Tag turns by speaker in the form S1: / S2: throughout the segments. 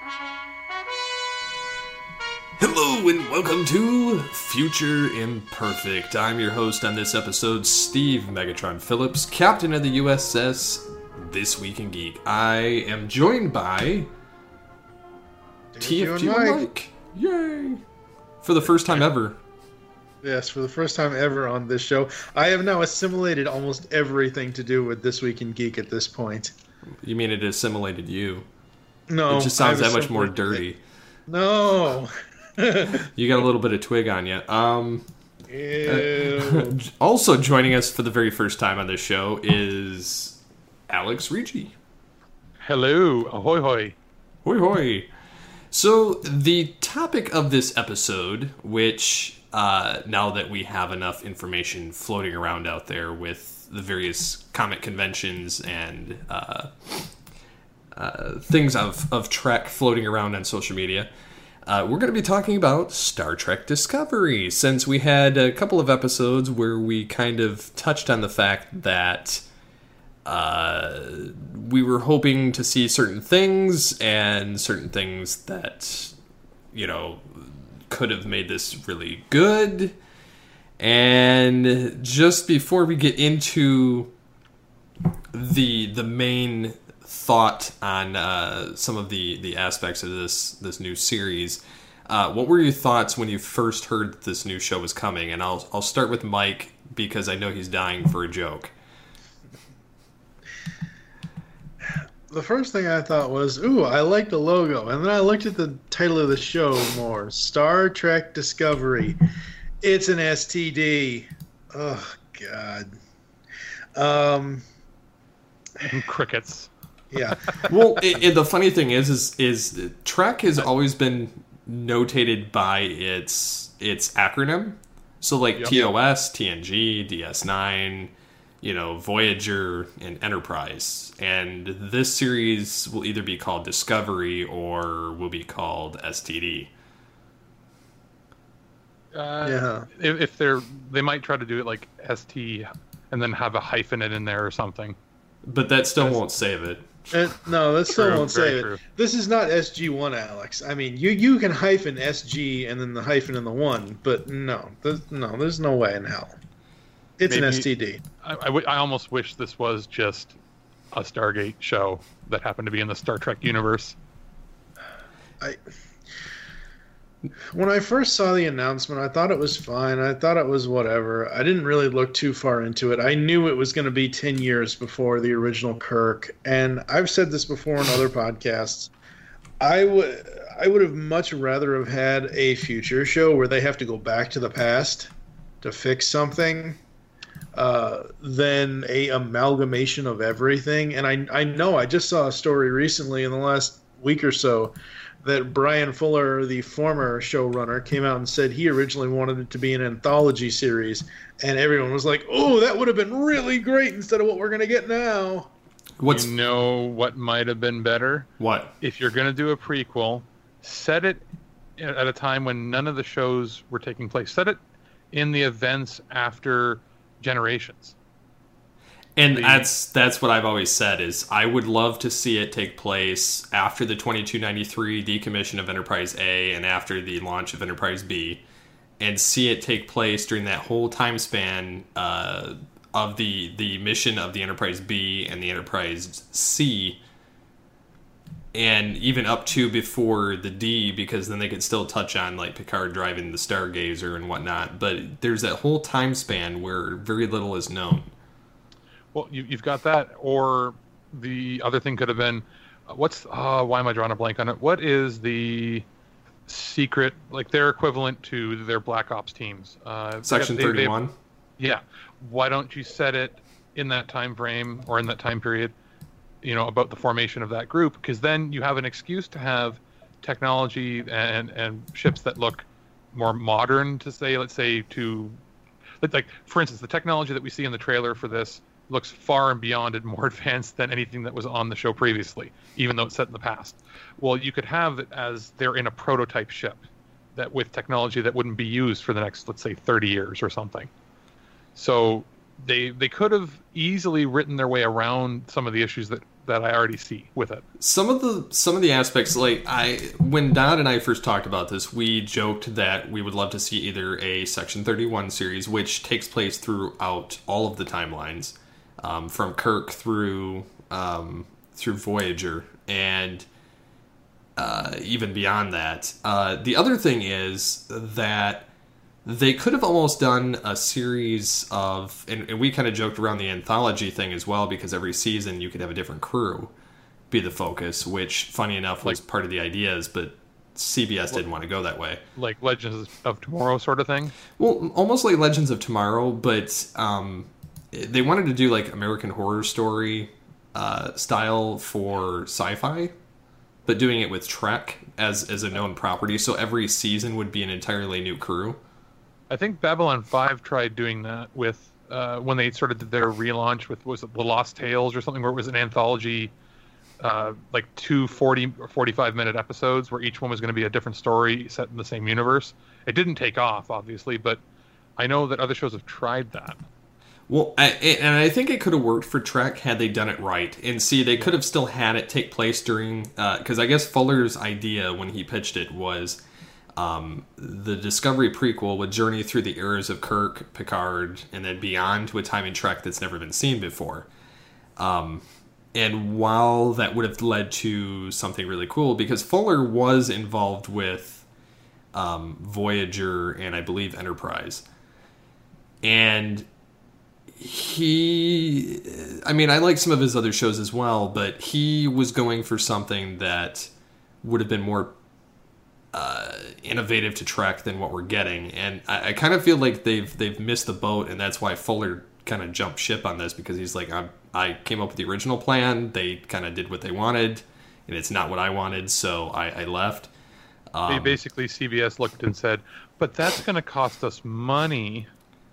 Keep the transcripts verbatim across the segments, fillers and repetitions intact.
S1: Hello and welcome to Future Imperfect. I'm your host on this episode, Steve Megatron Phillips, captain of the U S S This Week in Geek. I am joined by T F G
S2: Mike.
S1: Mike. Yay! For the first time ever.
S2: Yes, for the first time ever on this show. I have now assimilated almost everything to do with This Week in Geek at this point.
S1: You mean it assimilated you?
S2: No.
S1: It just sounds
S2: I've
S1: that much more
S2: assimilated
S1: dirty.
S2: it. No.
S1: You got a little bit of twig on you. Um,
S2: Ew.
S1: also joining us for the very first time on this show is Alex Ricci.
S3: Hello, ahoy hoy.
S1: Hoi hoi. So the topic of this episode, which uh, now that we have enough information floating around out there with the various comic conventions and uh, uh, things of, of Trek floating around on social media, uh, we're going to be talking about Star Trek Discovery, since we had a couple of episodes where we kind of touched on the fact that Uh, we were hoping to see certain things and certain things that, you know, could have made this really good. And just before we get into the the main thought on uh, some of the, the aspects of this this new series, uh, what were your thoughts when you first heard that this new show was coming? And I'll I'll start with Mike because I know he's dying for a joke.
S2: The first thing I thought was, ooh, I like the logo. And then I looked at the title of the show more. Star Trek Discovery. It's an S T D. Oh, God. Um,
S3: Crickets.
S2: yeah.
S1: Well, it, it, the funny thing is, is, is Trek has always been notated by its its acronym. So, like
S3: Yep.
S1: T O S, T N G, D S nine, you know, Voyager, and Enterprise. And this series will either be called Discovery or will be called S T D.
S3: Uh,
S2: Yeah.
S3: If, if they're, they might try to do it like S T and then have a hyphen in there or something.
S1: But that still won't save it.
S2: Uh, no, that still
S3: True,
S2: won't
S3: very
S2: say it.
S3: true.
S2: This is not S G one, Alex. I mean, you, you can hyphen S G and then the hyphen in the one, but no, there's, no, there's no way in hell. It's an
S3: Maybe-
S2: S T D.
S3: I, I, w- I almost wish this was just a Stargate show that happened to be in the Star Trek universe.
S2: I when I first saw the announcement, I thought it was fine. I thought it was whatever. I didn't really look too far into it. I knew it was going to be ten years before the original Kirk, and I've said this before in other podcasts. I would I would have much rather have had a future show where they have to go back to the past to fix something uh, than a amalgamation of everything. And I I know I just saw a story recently in the last week or so that Brian Fuller, the former showrunner, came out and said he originally wanted it to be an anthology series, and everyone was like, "Oh, that would have been really great instead of what we're going to get now."
S1: What's
S3: You know what might have been better?
S1: what?
S3: If you're going to do a prequel, set it at a time when none of the shows were taking place. Set it in the events after Generations.
S1: And
S3: The-
S1: that's that's what I've always said is I would love to see it take place after the twenty-two ninety-three decommission of Enterprise A and after the launch of Enterprise B, and see it take place during that whole time span uh, of the the mission of the Enterprise B and the Enterprise C, and even up to before the D, because then they could still touch on like Picard driving the Stargazer and whatnot. But there's that whole time span where very little is known.
S3: Well, you, you've got that, or the other thing could have been, uh, what's, uh, why am I drawing a blank on it? What is the secret, like their equivalent to their Black Ops teams? Uh,
S1: Section
S3: they- they-
S1: thirty-one.
S3: Yeah. Why don't you set it in that time frame or in that time period, you know, about the formation of that group? Because then you have an excuse to have technology and, and ships that look more modern, to say, let's say, to, like, for instance, the technology that we see in the trailer for this looks far and beyond and more advanced than anything that was on the show previously, even though it's set in the past. Well, you could have it as they're in a prototype ship that with technology that wouldn't be used for the next, let's say, thirty years or something. So they they could have easily written their way around some of the issues that, that I already see with it.
S1: Some of the some of the aspects, like I, when Don and I first talked about this, we joked that we would love to see either a Section thirty-one series, which takes place throughout all of the timelines, um, from Kirk through um, through Voyager, and uh, even beyond that. Uh, the other thing is that they could have almost done a series of, and, and we kind of joked around the anthology thing as well, because every season you could have a different crew be the focus, which, funny enough, was like, part of the ideas, but C B S didn't want to go that way.
S3: Like Legends of Tomorrow sort of thing?
S1: Well, almost like Legends of Tomorrow, but um, they wanted to do like American Horror Story uh, style for sci-fi, but doing it with Trek as, as a known property, so every season would be an entirely new crew.
S3: I think Babylon five tried doing that with uh, when they sort of did their relaunch with, was it The Lost Tales or something, where it was an anthology, uh, like two forty or forty-five minute episodes where each one was going to be a different story set in the same universe. It didn't take off, obviously, but I know that other shows have tried that.
S1: Well, I, and I think it could have worked for Trek had they done it right. And see, they could have still had it take place during, because uh, I guess Fuller's idea when he pitched it was, Um, the Discovery prequel would journey through the eras of Kirk, Picard, and then beyond to a time in Trek that's never been seen before. Um, and while that would have led to something really cool, because Fuller was involved with um, Voyager and I believe Enterprise. And he, I mean, I like some of his other shows as well, but he was going for something that would have been more Uh, innovative to Trek than what we're getting, and I, I kind of feel like they've they've missed the boat, and that's why Fuller kind of jumped ship on this, because he's like, I, I came up with the original plan, they kind of did what they wanted, and it's not what I wanted, so I, I left. Um,
S3: they basically, C B S looked and said, but that's going to cost us money.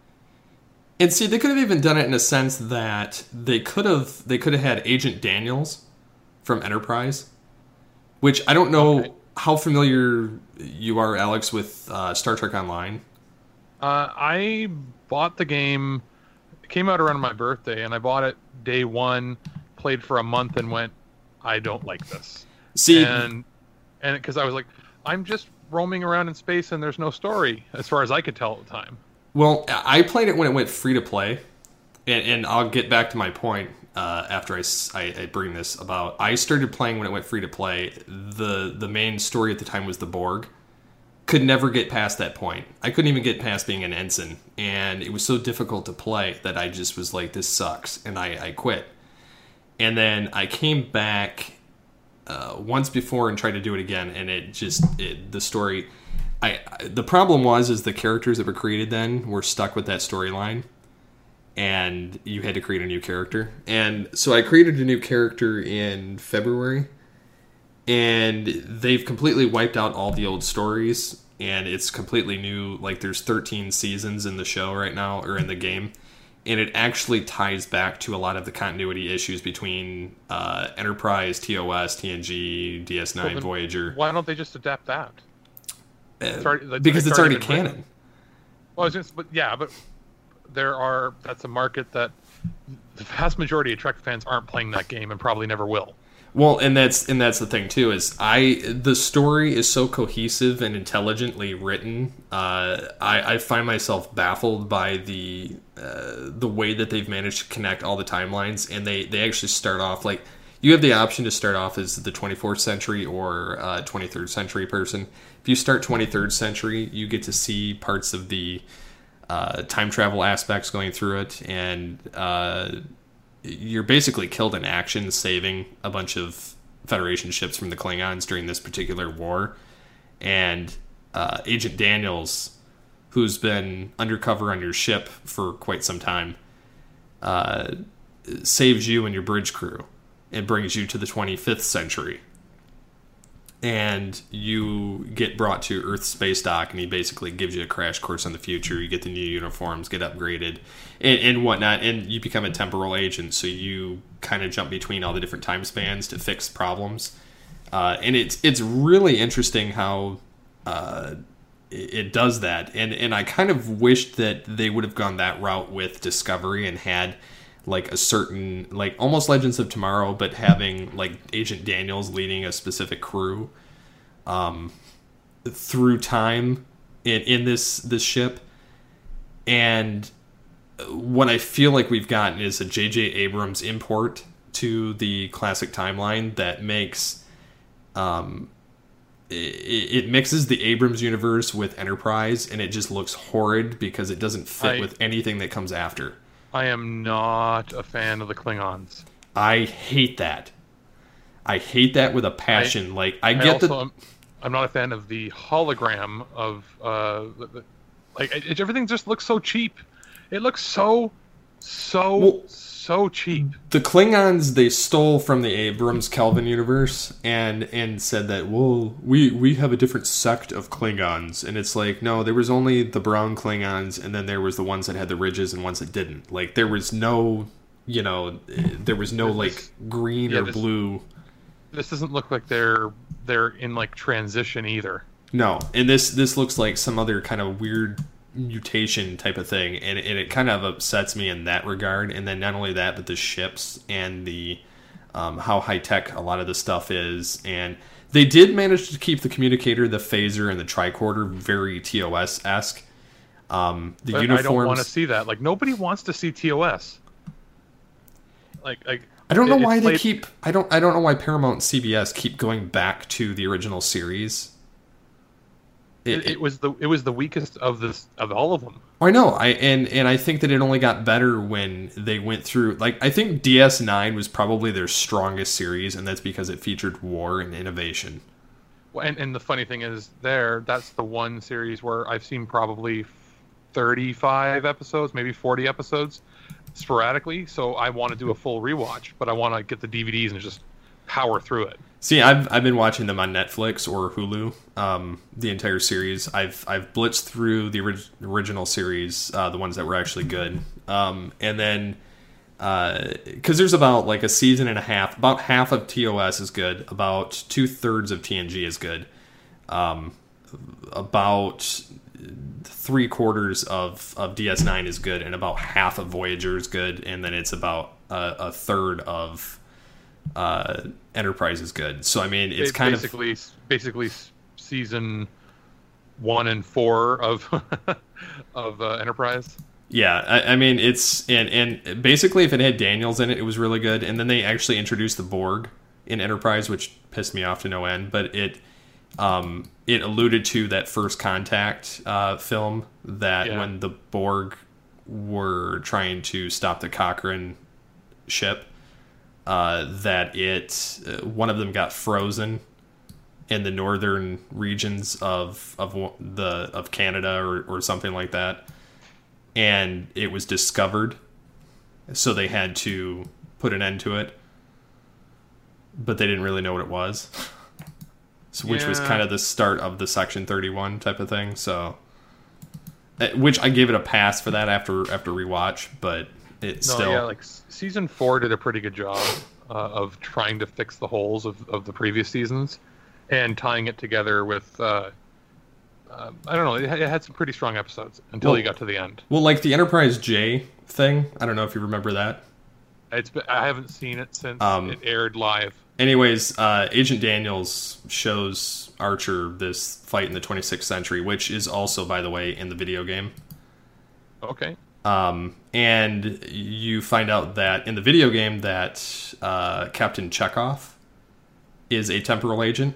S1: And see, they could have even done it in a sense that they could have they could have had Agent Daniels from Enterprise, which I don't know. Okay. How familiar you are, Alex, with uh, Star Trek Online?
S3: Uh, I bought the game. It came out around my birthday, and I bought it day one, played for a month, and went, I don't like this.
S1: See,
S3: and and because I was like, I'm just roaming around in space, and there's no story, as far as I could tell at the time.
S1: Well, I played it when it went free to play, and, and I'll get back to my point. Uh, after I, I, I bring this about, I started playing when it went free to play. The the main story at the time was the Borg. Could never get past that point. I couldn't even get past being an ensign, and it was so difficult to play that I just was like, this sucks, and I, I quit. And then I came back uh, once before and tried to do it again, and it just it, the story. I the problem was is the characters that were created then were stuck with that storyline. And you had to create a new character. And so I created a new character in February. And they've completely wiped out all the old stories. And it's completely new. Like, there's thirteen seasons in the show right now, or in the game. And it actually ties back to a lot of the continuity issues between uh, Enterprise, T O S, T N G, D S nine, well, Voyager.
S3: Why don't they just adapt that?
S1: Uh, it's already, because it's already, it's already canon.
S3: Written. Well, I was just, but yeah, but... There are that's a market that the vast majority of Trek fans aren't playing that game and probably never will.
S1: Well, and that's and that's the thing too, is I the story is so cohesive and intelligently written. Uh, I, I find myself baffled by the uh, the way that they've managed to connect all the timelines, and they, they actually start off like you have the option to start off as the twenty-fourth century or uh, twenty-third century person. If you start twenty-third century, you get to see parts of the Uh, time travel aspects going through it, and uh, you're basically killed in action saving a bunch of Federation ships from the Klingons during this particular war. And uh, Agent Daniels, who's been undercover on your ship for quite some time, uh, saves you and your bridge crew and brings you to the twenty-fifth century. And you get brought to Earth's space dock, and he basically gives you a crash course on the future. You get the new uniforms, get upgraded, and, and whatnot, and you become a temporal agent, so you kind of jump between all the different time spans to fix problems. Uh, and it's it's really interesting how uh, it, it does that, and and I kind of wished that they would have gone that route with Discovery and had like a certain, like almost Legends of Tomorrow, but having like Agent Daniels leading a specific crew um, through time in in this this ship. And what I feel like we've gotten is a J J Abrams import to the classic timeline that makes um it, it mixes the Abrams universe with Enterprise, and it just looks horrid because it doesn't fit
S3: I,
S1: with anything that comes after.
S3: I am not a fan of the Klingons.
S1: I hate that. I hate that with a passion. I, like I,
S3: I
S1: get
S3: also,
S1: the.
S3: I'm, I'm not a fan of the hologram of uh, the, the, like it, everything just looks so cheap. It looks so, so, well, so cheap.
S1: The Klingons, they stole from the Abrams Kelvin universe and and said that, well, we we have a different sect of Klingons, and it's like, no, there was only the brown Klingons, and then there was the ones that had the ridges and ones that didn't. Like there was no, you know, there was no
S3: this,
S1: like green
S3: yeah,
S1: or
S3: this,
S1: blue.
S3: This doesn't look like they're they're in like transition either.
S1: No, and this this looks like some other kind of weird mutation type of thing, and, and it kind of upsets me in that regard. And then not only that, but the ships and the um, how high tech a lot of the stuff is. And they did manage to keep the communicator, the phaser, and the tricorder very T O S esque. Um, the
S3: but
S1: uniforms.
S3: I don't want to see that. Like nobody wants to see T O S. Like, like
S1: I don't know
S3: it,
S1: why
S3: played...
S1: they keep. I don't. I don't know why Paramount and C B S keep going back to the original series.
S3: It, it, it was the it was the weakest of this of all of them.
S1: I know, I and and I think that it only got better when they went through. Like I think D S nine was probably their strongest series, and that's because it featured war and innovation.
S3: Well, and and the funny thing is, there that's the one series where I've seen probably thirty-five episodes, maybe forty episodes, sporadically. So I want to do a full rewatch, but I want to get the D V Ds and just power through it.
S1: See, I've I've been watching them on Netflix or Hulu, um, the entire series. I've I've blitzed through the orig- original series, uh, the ones that were actually good, um, and then because uh, there's about like a season and a half, about half of T O S is good, about two thirds of T N G is good, um, about three quarters of, of D S nine is good, and about half of Voyager is good, and then it's about a, a third of uh Enterprise is good. So I mean, it's, it's kind
S3: basically,
S1: of
S3: basically season one and four of of uh, Enterprise.
S1: Yeah, I, I mean it's and and basically if it had Daniels in it, it was really good. And then they actually introduced the Borg in Enterprise, which pissed me off to no end. But it um it alluded to that First Contact uh, film that yeah. when the Borg were trying to stop the Cochrane ship. Uh, that it uh, one of them got frozen in the northern regions of of the of Canada or, or something like that, and it was discovered, so they had to put an end to it, but they didn't really know what it was, so, which yeah. was kind of the start of the Section thirty-one type of thing. So, which I gave it a pass for that after after rewatch, but. It's
S3: no,
S1: still...
S3: yeah, like season four did a pretty good job uh, of trying to fix the holes of, of the previous seasons and tying it together with, uh, uh, I don't know, it had, it had some pretty strong episodes until
S1: well,
S3: you got to the end.
S1: Well, like the Enterprise J thing, I don't know if you remember that.
S3: It's been, I haven't seen it since
S1: um,
S3: it aired live.
S1: Anyways, uh, Agent Daniels shows Archer this fight in the twenty-sixth century, which is also, by the way, in the video game.
S3: Okay.
S1: Um, and you find out that in the video game that uh, Captain Chekhov is a temporal agent.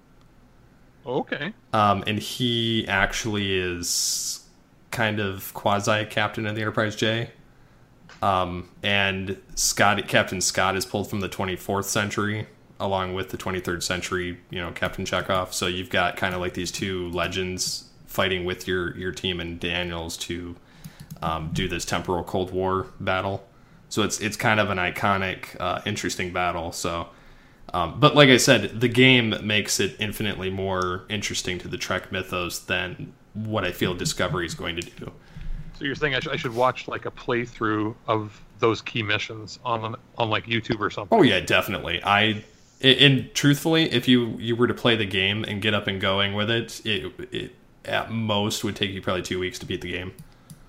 S3: Okay.
S1: Um, and he actually is kind of quasi-captain of the Enterprise J. Um, and Scott, Captain Scott is pulled from the twenty-fourth century, along with the twenty-third century, you know, Captain Chekhov. So you've got kind of like these two legends fighting with your, your team and Daniels to... Um, do this temporal Cold War battle, so it's it's kind of an iconic, uh, interesting battle. So, um, but like I said, the game makes it infinitely more interesting to the Trek mythos than what I feel Discovery is going to do.
S3: So you're saying I, sh- I should watch like a playthrough of those key missions on on like YouTube or something?
S1: Oh yeah, definitely. I and truthfully, if you you were to play the game and get up and going with it, it it at most would take you probably two weeks to beat the game.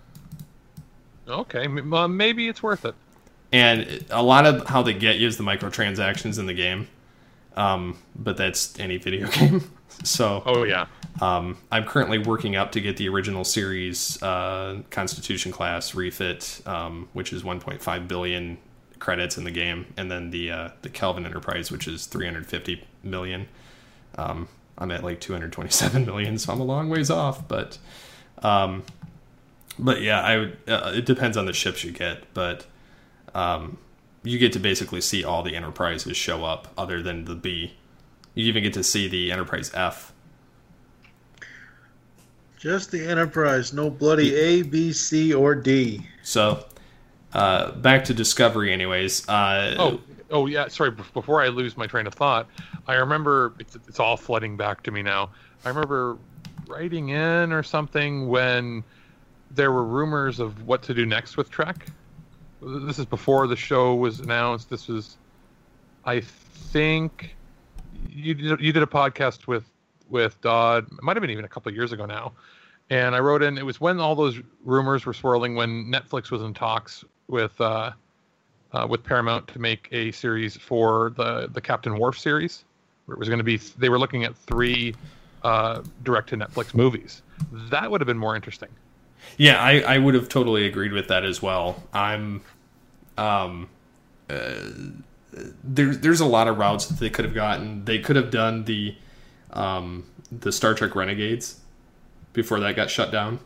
S3: Okay, m- uh, maybe it's worth it.
S1: And a lot of how they get you is the microtransactions in the game. Um, but that's any video game. So,
S3: oh yeah.
S1: Um, I'm currently working up to get the original series uh, Constitution class refit, um, which is one point five billion credits in the game, and then the uh, the Kelvin Enterprise, which is three hundred fifty million. Um, I'm at like two hundred twenty-seven million, so I'm a long ways off. But, um, but yeah, I would, uh, it depends on the ships you get, but. Um, you get to basically see all the Enterprises show up other than the B. You even get to see the Enterprise F.
S2: Just the Enterprise, no bloody A, B, C, or D.
S1: So, uh, back to Discovery anyways. Uh,
S3: oh, oh yeah, sorry, b- before I lose my train of thought, I remember, it's, it's all flooding back to me now, I remember writing in or something when there were rumors of what to do next with Trek. This is before the show was announced. This was, I think, you did, you did a podcast with, with Dodd. It might have been even a couple of years ago now. And I wrote in, it was when all those rumors were swirling, when Netflix was in talks with uh, uh, with Paramount to make a series for the, the Captain Worf series. Where it was going to be, they were looking at three uh, direct-to-Netflix movies. That would have been more interesting.
S1: Yeah, I, I would have totally agreed with that as well. I'm, um, uh, there's there's a lot of routes that they could have gotten. They could have done the, um, the Star Trek Renegades before that got shut down,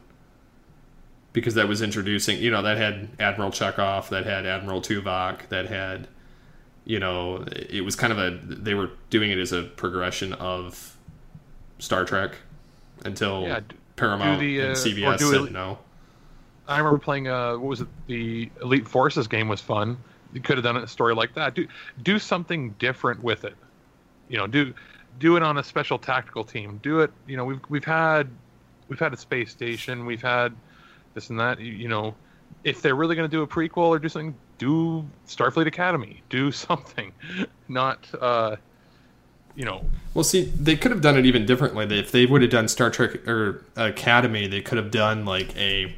S1: because that was introducing, you know, that had Admiral Chekhov, that had Admiral Tuvok, that had, you know, it was kind of a, they were doing it as a progression of Star Trek until. Yeah, Paramount
S3: the, uh,
S1: and C B S said it, no.
S3: I remember playing, uh, what was it, the Elite Forces game was fun. You could have done a story like that. Do do something different with it. You know, do do it on a special tactical team. Do it. You know, we've we've had we've had a space station. We've had this and that. You, you know, if they're really going to do a prequel or do something, do Starfleet Academy. Do something, not. Uh, You know,
S1: well, see, they could have done it even differently. If they would have done Star Trek or Academy, they could have done like a,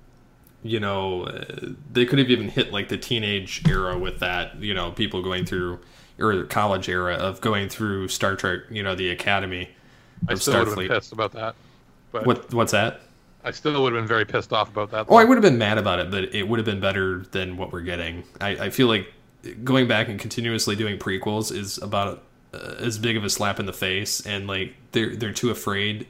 S1: you know, uh, they could have even hit like the teenage era with that. You know, people going through or the college era of going through Star Trek. You know, the Academy
S3: of I still Starfleet. Would have been pissed about that. But
S1: what what's that?
S3: I still would have been very pissed off about that.
S1: Oh, I would have been mad about it, but it would have been better than what we're getting. I, I feel like going back and continuously doing prequels is about. Uh, as big of a slap in the face, and like they're they're too afraid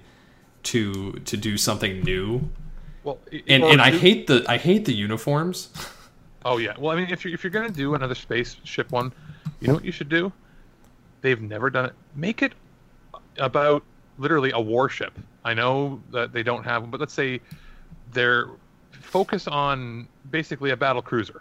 S1: to to do something new.
S3: Well,
S1: and and I hate the I hate the uniforms.
S3: Oh yeah, well I mean if you're if you're gonna do another spaceship one, you know what you should do? They've never done it. Make it about literally a warship. I know that they don't have them, but let's say they're focus on basically a battle cruiser.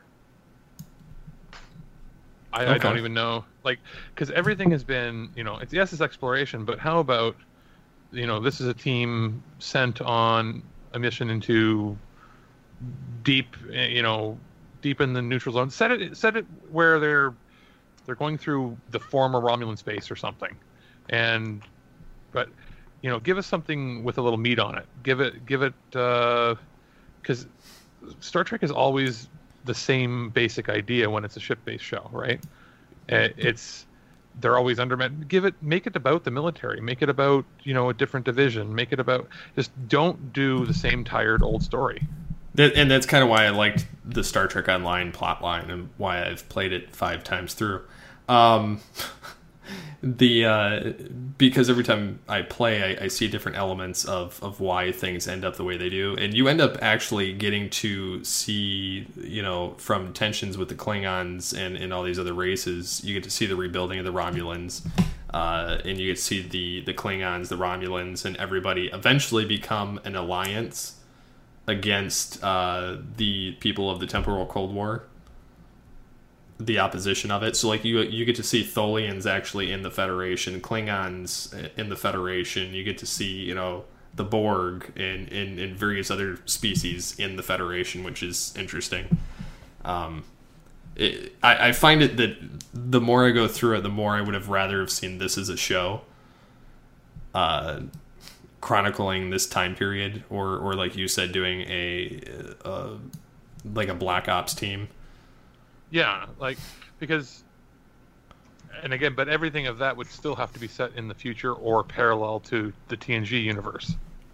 S3: I, okay. I don't even know, like, because everything has been, you know, it's, yes, it's exploration, but how about, you know, this is a team sent on a mission into deep, you know, deep in the neutral zone. Set it, set it where they're they're going through the former Romulan space or something, and but you know, give us something with a little meat on it. Give it, give it, because uh, Star Trek is always the same basic idea when it's a ship-based show, right? It's they're always undermet. Give it, make it about the military. Make it about, you know, a different division. Make it about, just don't do the same tired old story.
S1: That, and that's kind of why I liked the Star Trek Online plotline and why I've played it five times through. Um, the uh, because every time I play, I, I see different elements of, of why things end up the way they do, and you end up actually getting to see, you know, from tensions with the Klingons and, and all these other races, you get to see the rebuilding of the Romulans, uh, and you get to see the, the Klingons, the Romulans, and everybody eventually become an alliance against uh, the people of the Temporal Cold War. The opposition of it. So like you you get to see Tholians actually in the Federation, Klingons in the Federation. You get to see, you know, the Borg and, and, and various other species in the Federation, which is interesting. Um, it, I, I find it that the more I go through it, the more I would have rather have seen this as a show. Uh, chronicling this time period, or or like you said, doing a, a like a Black Ops team.
S3: Yeah, like because, and again, but everything of that would still have to be set in the future or parallel to the T N G universe.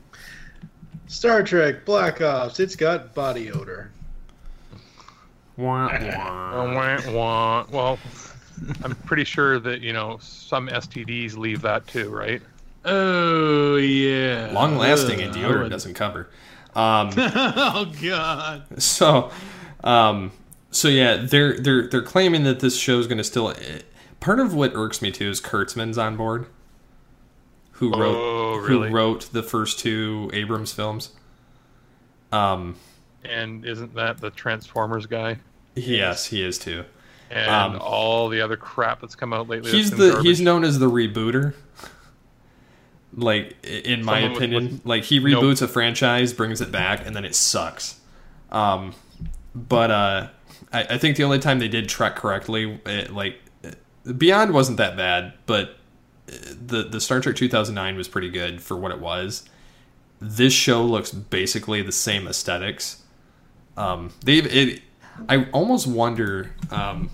S2: Star Trek Black Ops. It's got body odor.
S1: Wah, wah.
S3: Wah, wah. Well, I'm pretty sure that you know some S T Ds leave that too, right?
S4: Oh yeah.
S1: Long lasting
S4: Ugh,
S1: and
S4: I
S1: deodorant
S4: would-
S1: doesn't cover. Um,
S4: Oh god.
S1: so, um, so yeah, they're they're they're claiming that this show is going to still. Part of what irks me too is Kurtzman's on board, who wrote
S3: Oh, really?
S1: who wrote the first two Abrams films. Um,
S3: And isn't that the Transformers guy?
S1: yes, he is too.
S3: And
S1: Um,
S3: all the other crap that's come out lately.
S1: He's
S3: that's been
S1: the
S3: garbage.
S1: he's known as the rebooter. Like i- in my
S3: Someone with-
S1: opinion,
S3: with
S1: like he
S3: no-
S1: reboots a franchise, brings it back, and then it sucks. Um, but uh, I, I think the only time they did Trek correctly, it, like Beyond wasn't that bad, but the the Star Trek two thousand nine was pretty good for what it was. This show looks basically the same aesthetics. Um, they it, I almost wonder. Um,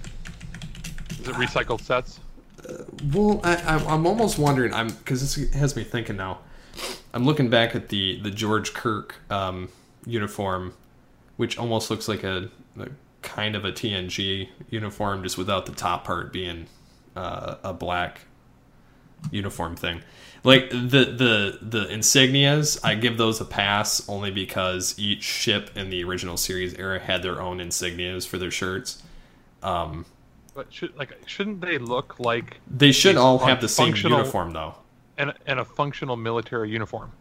S3: Is it recycled sets?
S1: Well, I, I, I'm almost wondering. I'm because this has me thinking now. I'm looking back at the the George Kirk um, uniform, which almost looks like a, a kind of a T N G uniform, just without the top part being uh, a black uniform thing. Like the the the insignias, I give those a pass only because each ship in the original series era had their own insignias for their shirts. Um,
S3: But should like shouldn't they look like
S1: they should
S3: these
S1: all
S3: fun-
S1: have the same
S3: functional-
S1: uniform, though.
S3: and and a functional military uniform?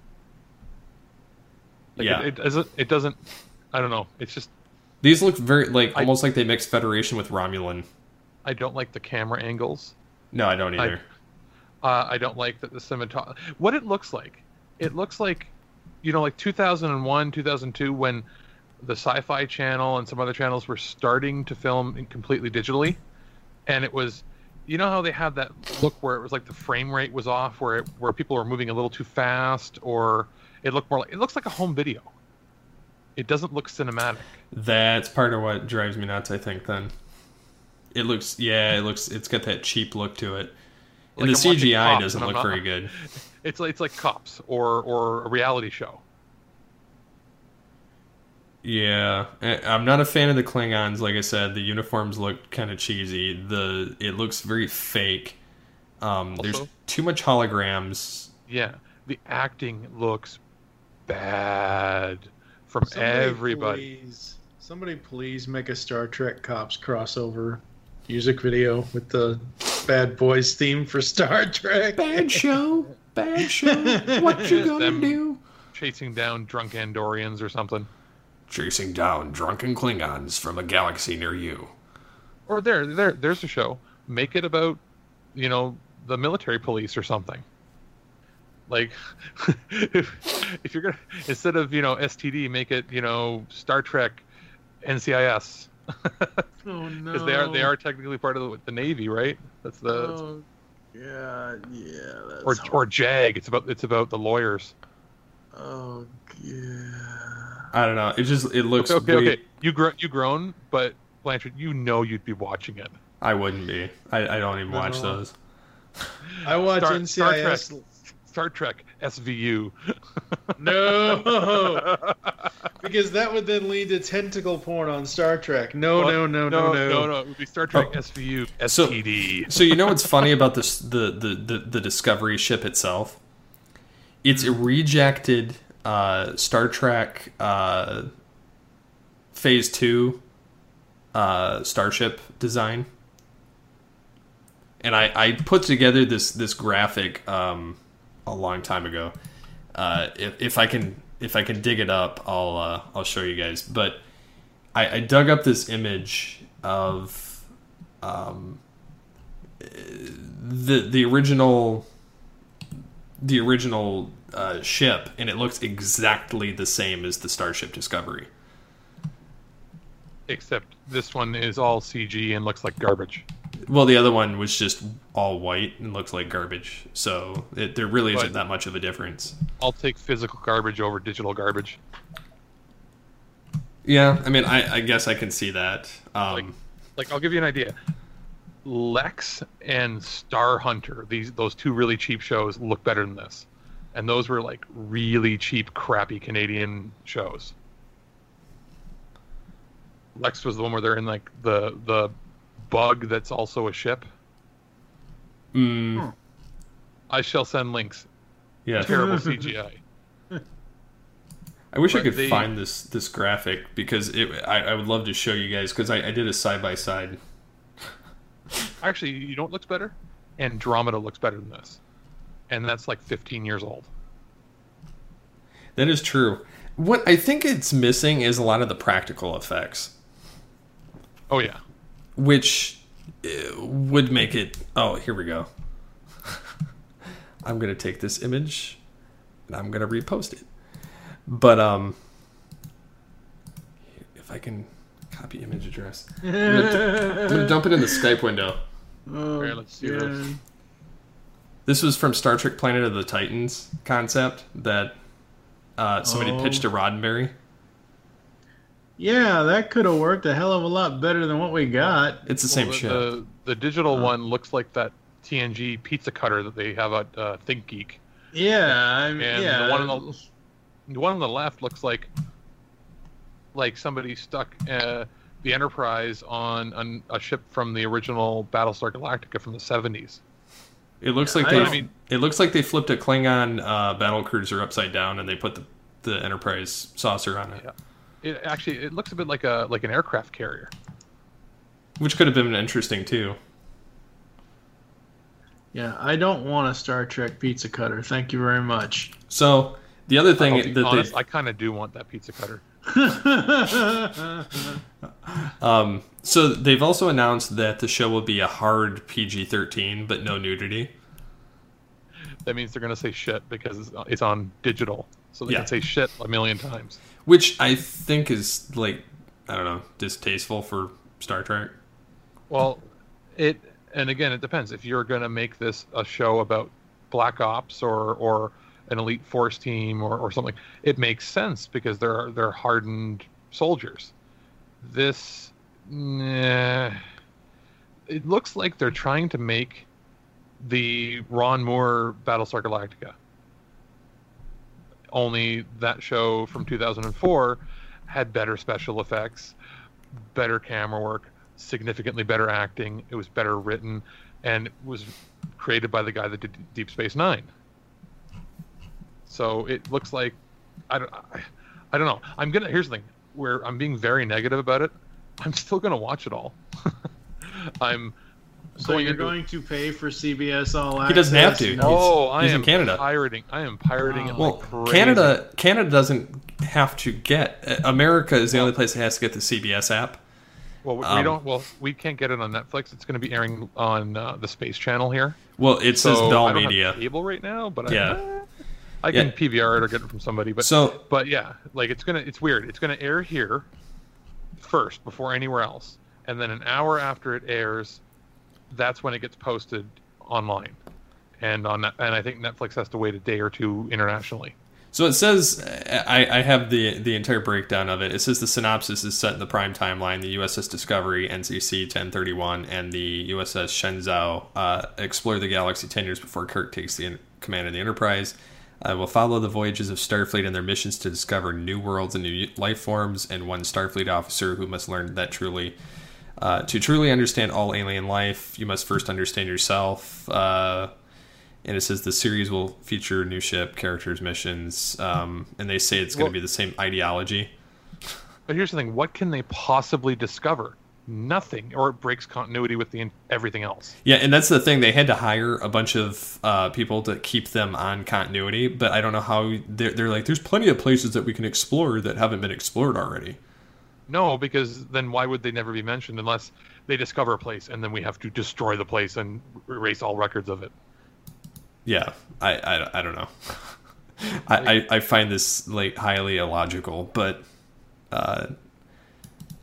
S3: Like
S1: Yeah.
S3: it, it doesn't. It doesn't. I don't know. It's just
S1: These look very like
S3: I-
S1: almost like they mixed Federation with Romulan.
S3: I don't like the camera angles.
S1: No, I don't either.
S3: Uh, I don't like that the cinematography. What it looks like, it looks like, you know, like two thousand one, two thousand two, when the Sci-Fi Channel and some other channels were starting to film in completely digitally, and it was, you know how they had that look where it was like the frame rate was off, where it, where people were moving a little too fast, or it looked more like it looks like a home video. It doesn't look cinematic.
S1: That's part of what drives me nuts. I think then it looks, yeah, it looks, it's got that cheap look to it, and
S3: Like
S1: the
S3: I'm watching
S1: C G I
S3: Cops,
S1: doesn't
S3: and I'm
S1: look
S3: not-
S1: very good.
S3: It's like it's like Cops or or a reality show.
S1: Yeah, I- I'm not a fan of the Klingons. Like I said, the uniforms look kind of cheesy. The it looks very fake. Um, there's
S3: Also-
S1: too much holograms.
S3: Yeah, the acting looks bad from
S2: Somebody
S3: everybody.
S2: Please, somebody please make a Star Trek Cops crossover music video with the Bad Boys theme for Star Trek.
S1: Bad show, bad show. What you gonna
S3: Them-
S1: do?
S3: Chasing down drunk Andorians or something.
S1: Chasing down drunken Klingons from a galaxy near you.
S3: Or there, there, there's a show. Make it about, you know, the military police or something. Like, if, if you're gonna instead of you know S T D, make it you know Star Trek N C I S.
S4: Oh no.
S3: Because they are they are technically part of the, the Navy, right? That's the
S4: Oh, yeah, yeah. That's
S3: or
S4: hard.
S3: or JAG. It's about it's about the lawyers.
S4: Oh yeah.
S1: I don't know. It just it looks.
S3: Okay,
S1: way-
S3: okay. You grow you grown, but Blanchard, you know you'd be watching it.
S1: I wouldn't be. I, I don't even watch
S2: No.
S1: those.
S2: I watch
S3: Star,
S2: N C I S.
S3: Star Trek, Star Trek S V U.
S2: No, because that would then lead to tentacle porn on Star Trek. No, no, no, no, no,
S3: no, no. It would be Star Trek
S1: Oh.
S3: S V U
S1: So-
S3: S T D.
S1: So you know what's funny about this the, the, the, the Discovery ship itself? It's a rejected uh, Star Trek uh, Phase Two uh, starship design, and I, I put together this this graphic um, a long time ago. Uh, if, if I can if I can dig it up, I'll uh, I'll show you guys. But I, I dug up this image of um, the the original the original uh, ship, and it looks exactly the same as the Starship Discovery.
S3: Except this one is all C G and looks like garbage.
S1: Well, the other one was just all white and looks like garbage. So it, there really isn't
S3: But-
S1: that much of a difference.
S3: I'll take physical garbage over digital garbage.
S1: Yeah, I mean, I, I guess I can see that. Um,
S3: Like- Like, I'll give you an idea. Lex and Star Hunter, these those two really cheap shows, look better than this. And those were like really cheap, crappy Canadian shows. Lex was the one where they're in like the the bug that's also a ship.
S1: mm,
S3: I shall send links.
S1: yeah.
S3: Terrible C G I.
S1: I wish I
S3: But
S1: could
S3: they-
S1: find this this graphic because it. I, I would love to show you guys because I, I did a side by side.
S3: Actually, you know what looks better? Andromeda looks better than this. And that's like fifteen years old.
S1: That is true. What I think it's missing is a lot of the practical effects,
S3: Oh, yeah.
S1: which uh, would make it. Oh, here we go. I'm gonna take this image and I'm gonna repost it. But um, if I can copy image address, I'm gonna, I'm gonna dump it in the Skype window.
S4: Oh,
S3: Alright, let's see
S4: God.
S3: this.
S1: This was from Star Trek Planet of the Titans concept that uh, somebody
S4: Oh.
S1: pitched to Roddenberry.
S4: Yeah, that could have worked a hell of a lot better than what we got.
S1: It's the same
S3: Well, the,
S1: shit.
S3: The, the digital
S4: Huh.
S3: one looks like that T N G pizza cutter that they have at uh, ThinkGeek.
S4: Yeah, I mean,
S3: And
S4: yeah.
S3: the one on the the one on the left looks like like somebody stuck uh, the Enterprise on an, a ship from the original Battlestar Galactica from the seventies.
S1: It looks
S4: Yeah,
S1: like
S4: I
S1: they.
S3: don't- I mean-
S1: it looks like they flipped a Klingon uh, battle cruiser upside down and they put the, the Enterprise saucer on it,
S3: Yeah. It actually it looks a bit like a like an aircraft carrier.
S1: which could have been interesting too.
S4: Yeah, I don't want a Star Trek pizza cutter. Thank you very much.
S1: So the other thing
S3: I'll be
S1: that
S3: honest,
S1: they,
S3: I kind of do want that pizza cutter.
S1: um, so they've also announced that the show will be a hard P G thirteen, but no nudity.
S3: That means they're going to say shit because it's, it's on digital, so they
S1: Yeah.
S3: can say shit a million times.
S1: Which I think is like I don't know, distasteful for Star Trek.
S3: Well, it and again it depends. If you're going to make this a show about Black Ops or or an elite force team or, or something, it makes sense because they're they're hardened soldiers. This, nah, it looks like they're trying to make the Ron Moore Battlestar Galactica. Only that show from two thousand four had better special effects, better camera work, significantly better acting. It was better written, and it was created by the guy that did Deep Space Nine. So it looks like I don't I, I don't know. I'm gonna here's the thing where I'm being very negative about it. I'm still gonna watch it all. I'm
S4: So
S3: going
S4: you're
S3: into-
S4: going to pay for C B S All Access?
S1: He doesn't have to.
S4: No.
S3: Oh, I
S1: he's
S3: am
S1: in Canada.
S3: pirating. I am pirating it
S1: Well,
S3: like crazy.
S1: Canada Canada doesn't have to get America is the only place that has to get the C B S app.
S3: Well, we, we
S1: um,
S3: don't. Well, we can't get it on Netflix. It's going to be airing on uh, the Space Channel here.
S1: Well, it says
S3: So
S1: Bell
S3: I don't
S1: Media.
S3: have cable right now, but
S1: Yeah.
S3: I, I can
S1: Yeah.
S3: P V R it or get it from somebody. But
S1: So
S3: but yeah, like it's gonna. It's weird. It's gonna air here first before anywhere else, and then an hour after it airs, that's when it gets posted online, and on Net- and I think Netflix has to wait a day or two internationally.
S1: So it says, I, I have the the entire breakdown of it. It says the synopsis is set in the prime timeline. The U S S Discovery, N C C ten thirty-one, and the U S S Shenzhou uh, explore the galaxy ten years before Kirk takes the in- command of the Enterprise. Uh, will follow the voyages of Starfleet and their missions to discover new worlds and new life forms, and one Starfleet officer who must learn that truly, uh, to truly understand all alien life, you must first understand yourself. Uh, And it says the series will feature new ship, characters, missions, um, and they say it's going
S3: Well-
S1: to be the same ideology.
S3: But here's the thing: what can they possibly discover? Nothing, or it breaks continuity with the everything else.
S1: Yeah, and that's the thing. They had to hire a bunch of uh, people to keep them on continuity, but I don't know how they're, they're like, there's plenty of places that we can explore that haven't been explored already.
S3: No, because then why would they never be mentioned unless they discover a place and then we have to destroy the place and erase all records of it?
S1: Yeah, I, I, I don't know. I, I, I find this like highly illogical, but uh,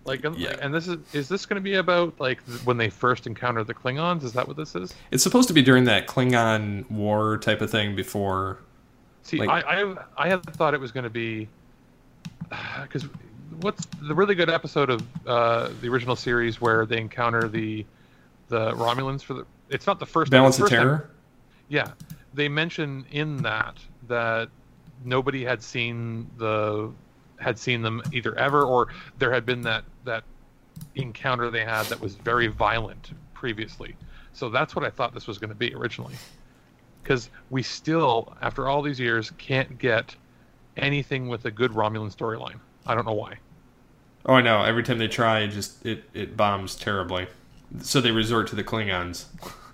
S3: Like, and,
S1: Yeah.
S3: and this is is this going to be about like when they first encounter the Klingons? Is that what this is?
S1: It's supposed to be during that Klingon war type of thing before.
S3: See,
S1: Like-
S3: I, I I had thought it was going to be because what's the really good episode of uh, the original series where they encounter the the Romulans for the it's not the first
S1: Balance
S3: time,
S1: of
S3: the first time-
S1: Terror?
S3: Yeah, they mention in that that nobody had seen the had seen them either ever, or there had been that that encounter they had that was very violent previously. So that's what I thought this was going to be originally, because we still, after all these years, can't get anything with a good Romulan storyline. I don't know why.
S1: Oh, I know. Every time they try, it just it, it bombs terribly. So they resort to the Klingons.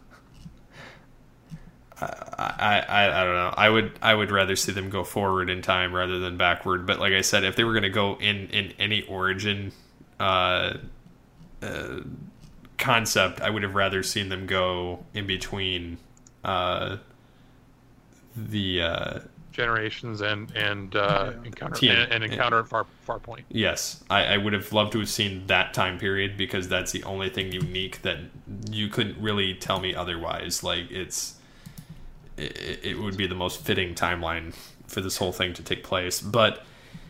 S1: I, I, I I don't know. I would I would rather see them go forward in time rather than backward. But like I said, if they were going to go in, in any origin uh, uh, concept, I would have rather seen them go in between uh, the uh,
S3: Generations and and uh,
S2: Yeah.
S3: encounter
S1: T N.
S3: and, and encounter at far far point.
S1: yes. I, I would have loved to have seen that time period because that's the only thing unique that you couldn't really tell me otherwise. Like it's. It, it would be the most fitting timeline for this whole thing to take place. But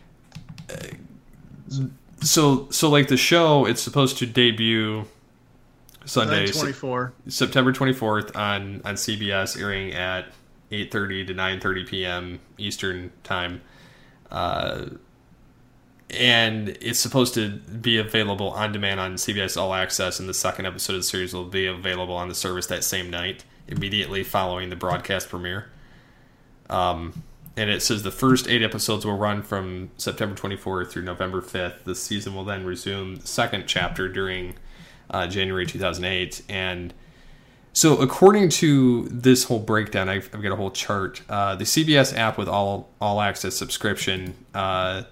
S1: uh, so so like the show, it's supposed to debut Sunday,
S2: nine twenty-four.
S1: September twenty-fourth on on C B S, airing at eight thirty to nine thirty p.m. Eastern time. Uh, and it's supposed to be available on demand on C B S All Access, and the second episode of the series will be available on the service that same night, immediately following the broadcast premiere. Um, and it says the first eight episodes will run from September twenty-fourth through November fifth. The season will then resume the second chapter during uh, January two thousand eight. And so according to this whole breakdown, I've, I've got a whole chart. Uh, the C B S app with all, all access subscription, uh,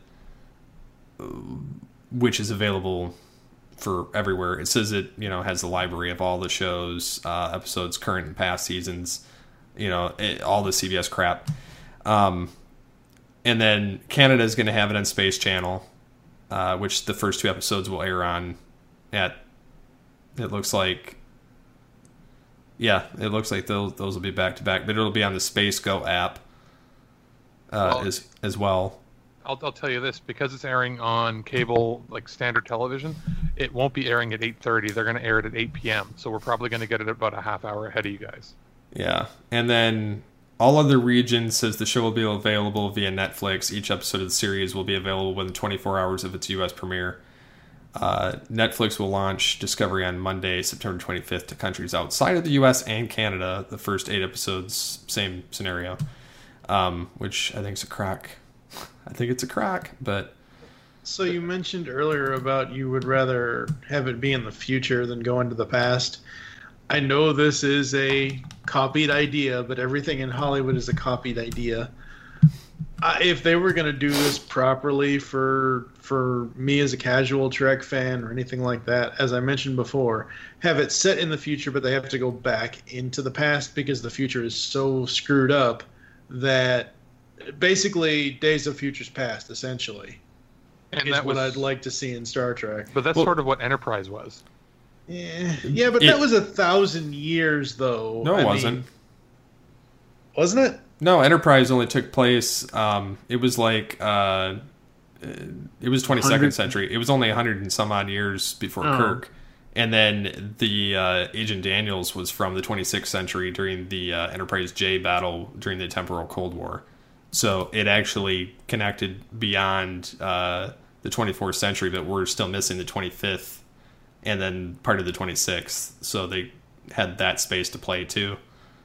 S1: which is available for everywhere. It says it, you know, has a library of all the shows, uh, episodes, current and past seasons, you know, it, all the C B S crap. Um, and then Canada is going to have it on Space Channel, uh, which the first two episodes will air on at, it looks like, yeah, it looks like those those will be back to back, but it'll be on the Space Go app uh,
S3: Well-
S1: as as well.
S3: I'll, I'll tell you this, because it's airing on cable, like standard television, it won't be airing at eight thirty. They're going to air it at eight p.m. So we're probably going to get it about a half hour ahead of you guys.
S1: Yeah, and then all other regions says the show will be available via Netflix. Each episode of the series will be available within twenty-four hours of its U S premiere. Uh, Netflix will launch Discovery on Monday, September twenty-fifth, to countries outside of the U S and Canada. The first eight episodes, same scenario, um, which I think is a crack. I think it's a crack, but
S2: So you mentioned earlier about you would rather have it be in the future than go into the past. I know this is a copied idea, but everything in Hollywood is a copied idea. Uh, if they were going to do this properly for for me as a casual Trek fan or anything like that, as I mentioned before, have it set in the future, but they have to go back into the past because the future is so screwed up that basically Days of Futures Past, essentially,
S3: And
S2: is
S3: that
S2: what
S3: was,
S2: I'd like to see in Star Trek.
S3: but that's
S1: Well-
S3: sort of what Enterprise was.
S2: Yeah, yeah, but
S1: It-
S2: that was a thousand years, though.
S1: no, it
S2: I
S1: wasn't.
S2: mean, wasn't it?
S1: No, Enterprise only took place. Um, it was like uh, it was twenty-second
S2: Hundred-
S1: century. It was only a hundred and some odd years before
S4: Oh.
S1: Kirk, and then the uh, Agent Daniels was from the twenty-sixth century during the uh, Enterprise J battle during the temporal Cold War. So it actually connected beyond uh, the twenty-fourth century, but we're still missing the twenty-fifth and then part of the twenty-sixth. So they had that space to play too.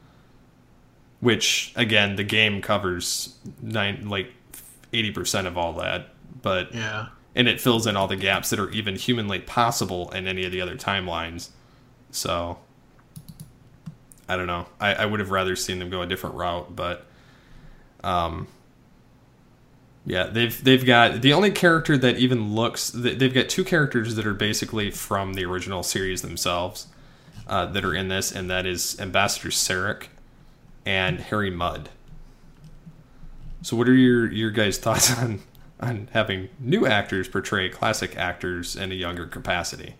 S1: Which again, the game covers nine, like eighty percent of all that, but
S4: Yeah.
S1: and it fills in all the gaps that are even humanly possible in any of the other timelines. So I don't know. I, I would have rather seen them go a different route, but um, yeah, they've they've got the only character that even looks. They've got two characters that are basically from the original series themselves uh, that are in this, and that is Ambassador Sarek and Harry Mudd. So, what are your your guys' thoughts on on having new actors portray classic actors in a younger capacity.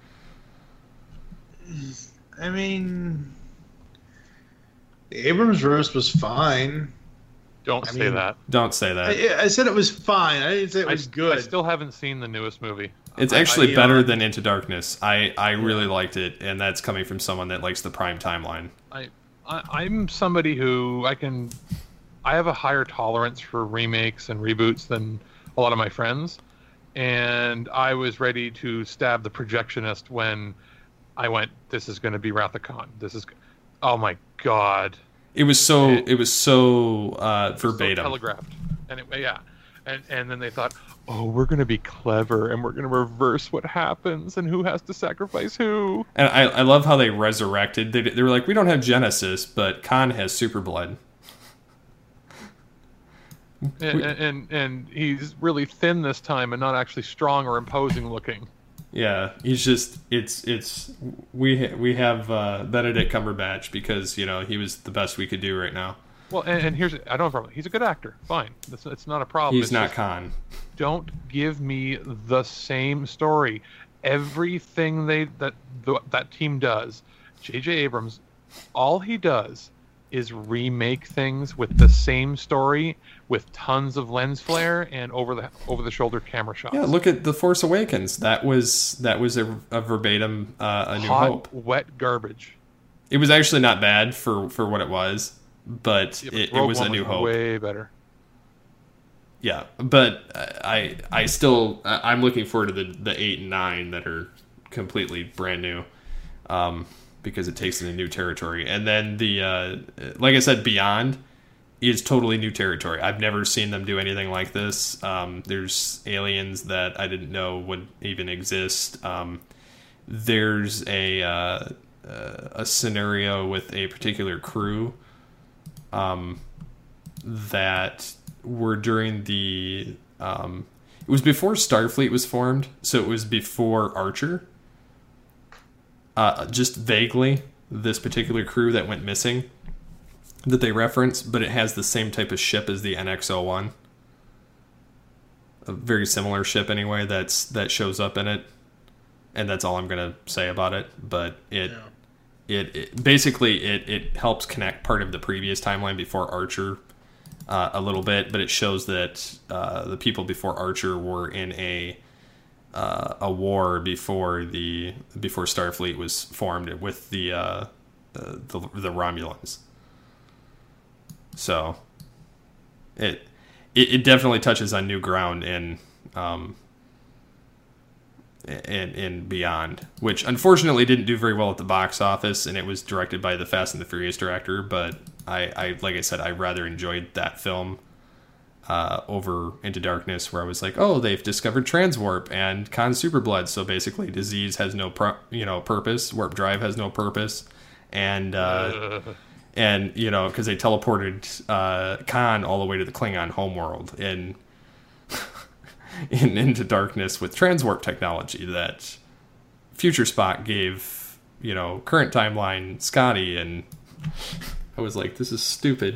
S2: I mean, the Abrams roast was fine.
S3: Don't
S2: I
S3: say
S2: mean,
S3: that.
S1: Don't say that.
S2: I, I said it was fine. I didn't say it
S3: I,
S2: was good.
S3: I still haven't seen the newest movie.
S1: It's
S2: I-
S1: actually
S2: I,
S1: better
S2: uh,
S1: than Into Darkness. I, I really liked it, and that's coming from someone that likes the prime timeline.
S3: I, I I'm somebody who I can I have a higher tolerance for remakes and reboots than a lot of my friends, and I was ready to stab the projectionist when I went, this is going to be Wrath of Khan. This is, oh my god,
S1: It was so
S3: It-
S1: it was so uh,
S3: so
S1: verbatim.
S3: telegraphed. Anyway, yeah, and and then they thought, oh, we're going to be clever and we're going to reverse what happens and who has to sacrifice who.
S1: And I, I love how they resurrected. They, they were like, we don't have Genesis, but Khan has super blood.
S3: And, and and he's really thin this time and not actually strong or imposing looking.
S1: Yeah, he's just it's it's we we have uh, Benedict Cumberbatch because you know he was the best we could do right now.
S3: Well, and, and here's I don't have a problem. He's a good actor. Fine, it's, it's not a problem.
S1: He's
S3: It's
S1: not
S3: just,
S1: Khan.
S3: don't give me the same story. Everything they that the, that team does, J J Abrams, all he does is remake things with the same story with tons of lens flare and over the over the shoulder camera shots.
S1: Yeah, look at The Force Awakens. That was that was a, a verbatim uh, A New
S3: Hot,
S1: Hope.
S3: wet garbage.
S1: It was actually not bad for, for what it was, but
S3: Yeah, but
S1: it, it
S3: Rogue
S1: was
S3: One
S1: A New Hope.
S3: Way better.
S1: Yeah, but I I still I'm looking forward to the the eight and nine that are completely brand new, um, because it takes it in new territory. And then the uh, like I said, Beyond is totally new territory. I've never seen them do anything like this. Um, there's aliens that I didn't know would even exist. Um, there's a uh, uh, a scenario with a particular crew um, that were during the um, it was before Starfleet was formed, so it was before Archer. Uh, just vaguely, this particular crew that went missing that they reference, but it has the same type of ship as the N X oh one. A very similar ship anyway that's that shows up in it. And that's all I'm going to say about it, but it
S2: Yeah.
S1: it, it basically it it helps connect part of the previous timeline before Archer uh, a little bit, but it shows that uh, the people before Archer were in a uh, a war before the before Starfleet was formed with the uh, uh, the, the Romulans. So it, it it definitely touches on new ground in um in in Beyond, which unfortunately didn't do very well at the box office, and it was directed by the Fast and the Furious director. But I, I like I said, I rather enjoyed that film uh, over Into Darkness, where I was like, oh, they've discovered transwarp and Khan Superblood, so basically disease has no pro- you know purpose, warp drive has no purpose, and uh,
S3: Uh,
S1: and you know because they teleported uh, Khan all the way to the Klingon homeworld in in Into Darkness with transwarp technology that Future Spock gave you know current timeline Scotty, and I was like, this is stupid.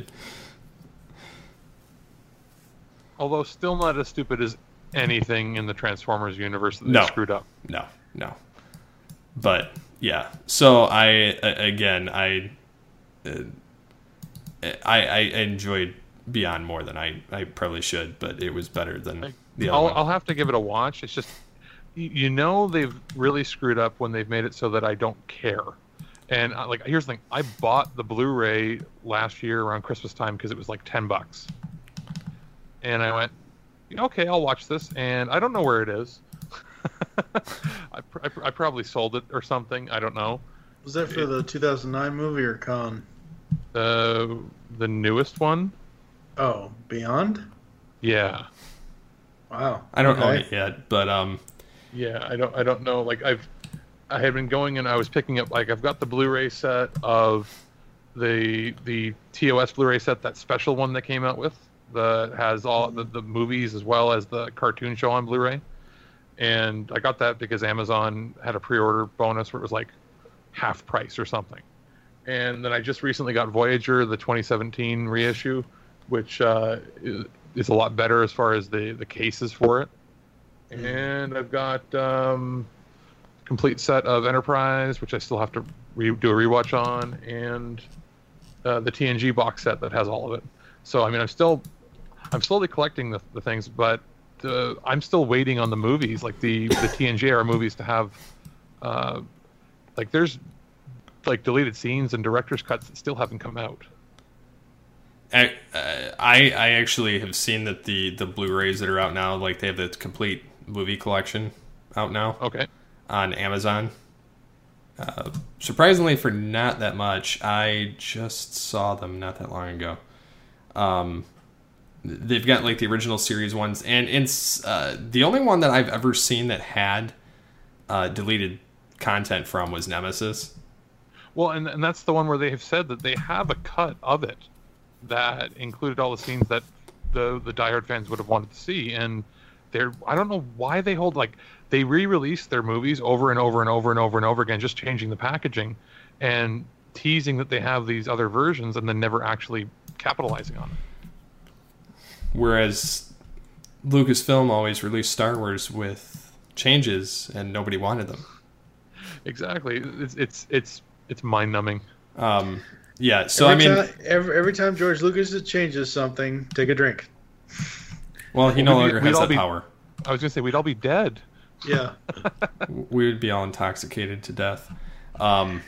S3: although still not as stupid as anything in the Transformers universe that they
S1: No.
S3: screwed up.
S1: No, no. But yeah, so I a- again I uh, I, I enjoyed Beyond more than I, I probably should, but it was better than the other
S3: I'll,
S1: one.
S3: I'll have to give it a watch. It's just, y- you know, they've really screwed up when they've made it so that I don't care. And uh, like, here's the thing: I bought the Blu-ray last year around Christmas time because it was like ten bucks, and I went, okay, I'll watch this, and I don't know where it is. I, pr- I, pr- I probably sold it or something. I don't know.
S2: Was that for the two thousand nine movie or Con?
S3: The the newest one,
S2: Oh, Beyond?
S3: yeah.
S2: Wow.
S1: I don't own
S2: Okay.
S1: it yet, but um,
S3: Yeah, I don't I don't know. Like I've I had been going and I was picking up like I've got the Blu-ray set of the the T O S Blu-ray set, that special one that came out with that has all the, the movies as well as the cartoon show on Blu-ray. And I got that because Amazon had a pre-order bonus where it was like half price or something. And then I just recently got Voyager, the twenty seventeen reissue, which uh, is, is a lot better as far as the the cases for it. And I've got um, complete set of Enterprise, which I still have to re- do a rewatch on, and uh, the T N G box set that has all of it. So I mean, I'm still I'm slowly collecting the, the things, but uh, I'm still waiting on the movies, like the the T N G era movies, to have uh, like there's like deleted scenes and director's cuts that still haven't come out.
S1: I, I I actually have seen that the the Blu-rays that are out now, like they have the complete movie collection out now.
S3: Okay.
S1: On Amazon. Uh, surprisingly, for not that much. I just saw them not that long ago. Um, they've got like the original series ones, and it's uh, the only one that I've ever seen that had uh, deleted content from was Nemesis.
S3: Well, and and that's the one where they have said that they have a cut of it that included all the scenes that the the diehard fans would have wanted to see, and they're I don't know why they hold like they re-release their movies over and over and over and over and over again, just changing the packaging and teasing that they have these other versions, and then never actually capitalizing on it.
S1: Whereas Lucasfilm always released Star Wars with changes, and nobody wanted them.
S3: Exactly, it's it's it's it's mind-numbing.
S1: Um, yeah, so
S2: every
S1: I mean,
S2: time, every, every time George Lucas changes something, take a drink.
S1: Well, he no
S3: We'd-
S1: longer
S3: we'd
S1: has
S3: all
S1: that
S3: be-
S1: power.
S3: I was gonna say we'd all be dead.
S2: Yeah.
S1: We would be all intoxicated to death. Um,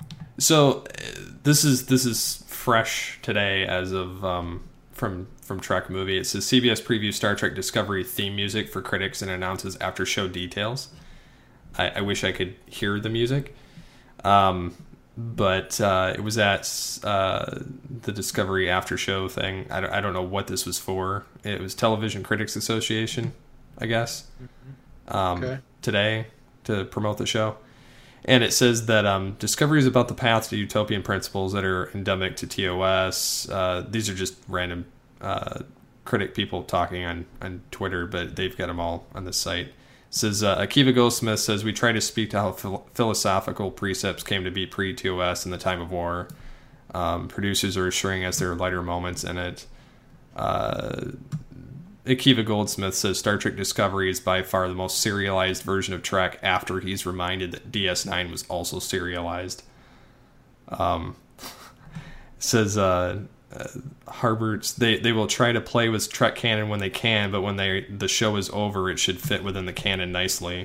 S1: so uh, this is this is fresh today as of um, from from Trek Movie. It says C B S previews Star Trek Discovery theme music for critics and announces after show details. I, I wish I could hear the music, um, but uh, it was at uh, the Discovery after show thing. I don't, I don't know what this was for. It was Television Critics Association, I guess. Um,
S2: Okay.
S1: Today to promote the show. And it says that um, Discovery is about the path to utopian principles that are endemic to T O S. Uh, these are just random uh, critic people talking on, on Twitter, but they've got them all on the site. It says uh, Akiva Goldsmith says, we try to speak to how phil- philosophical precepts came to be pre-T O S in the time of war. Um, producers are assuring us there are lighter moments in it. Uh, Akiva Goldsmith says Star Trek Discovery is by far the most serialized version of Trek after he's reminded that D S nine was also serialized. Um, says uh, uh, Harbert's they, they will try to play with Trek canon when they can, but when they the show is over, it should fit within the canon nicely.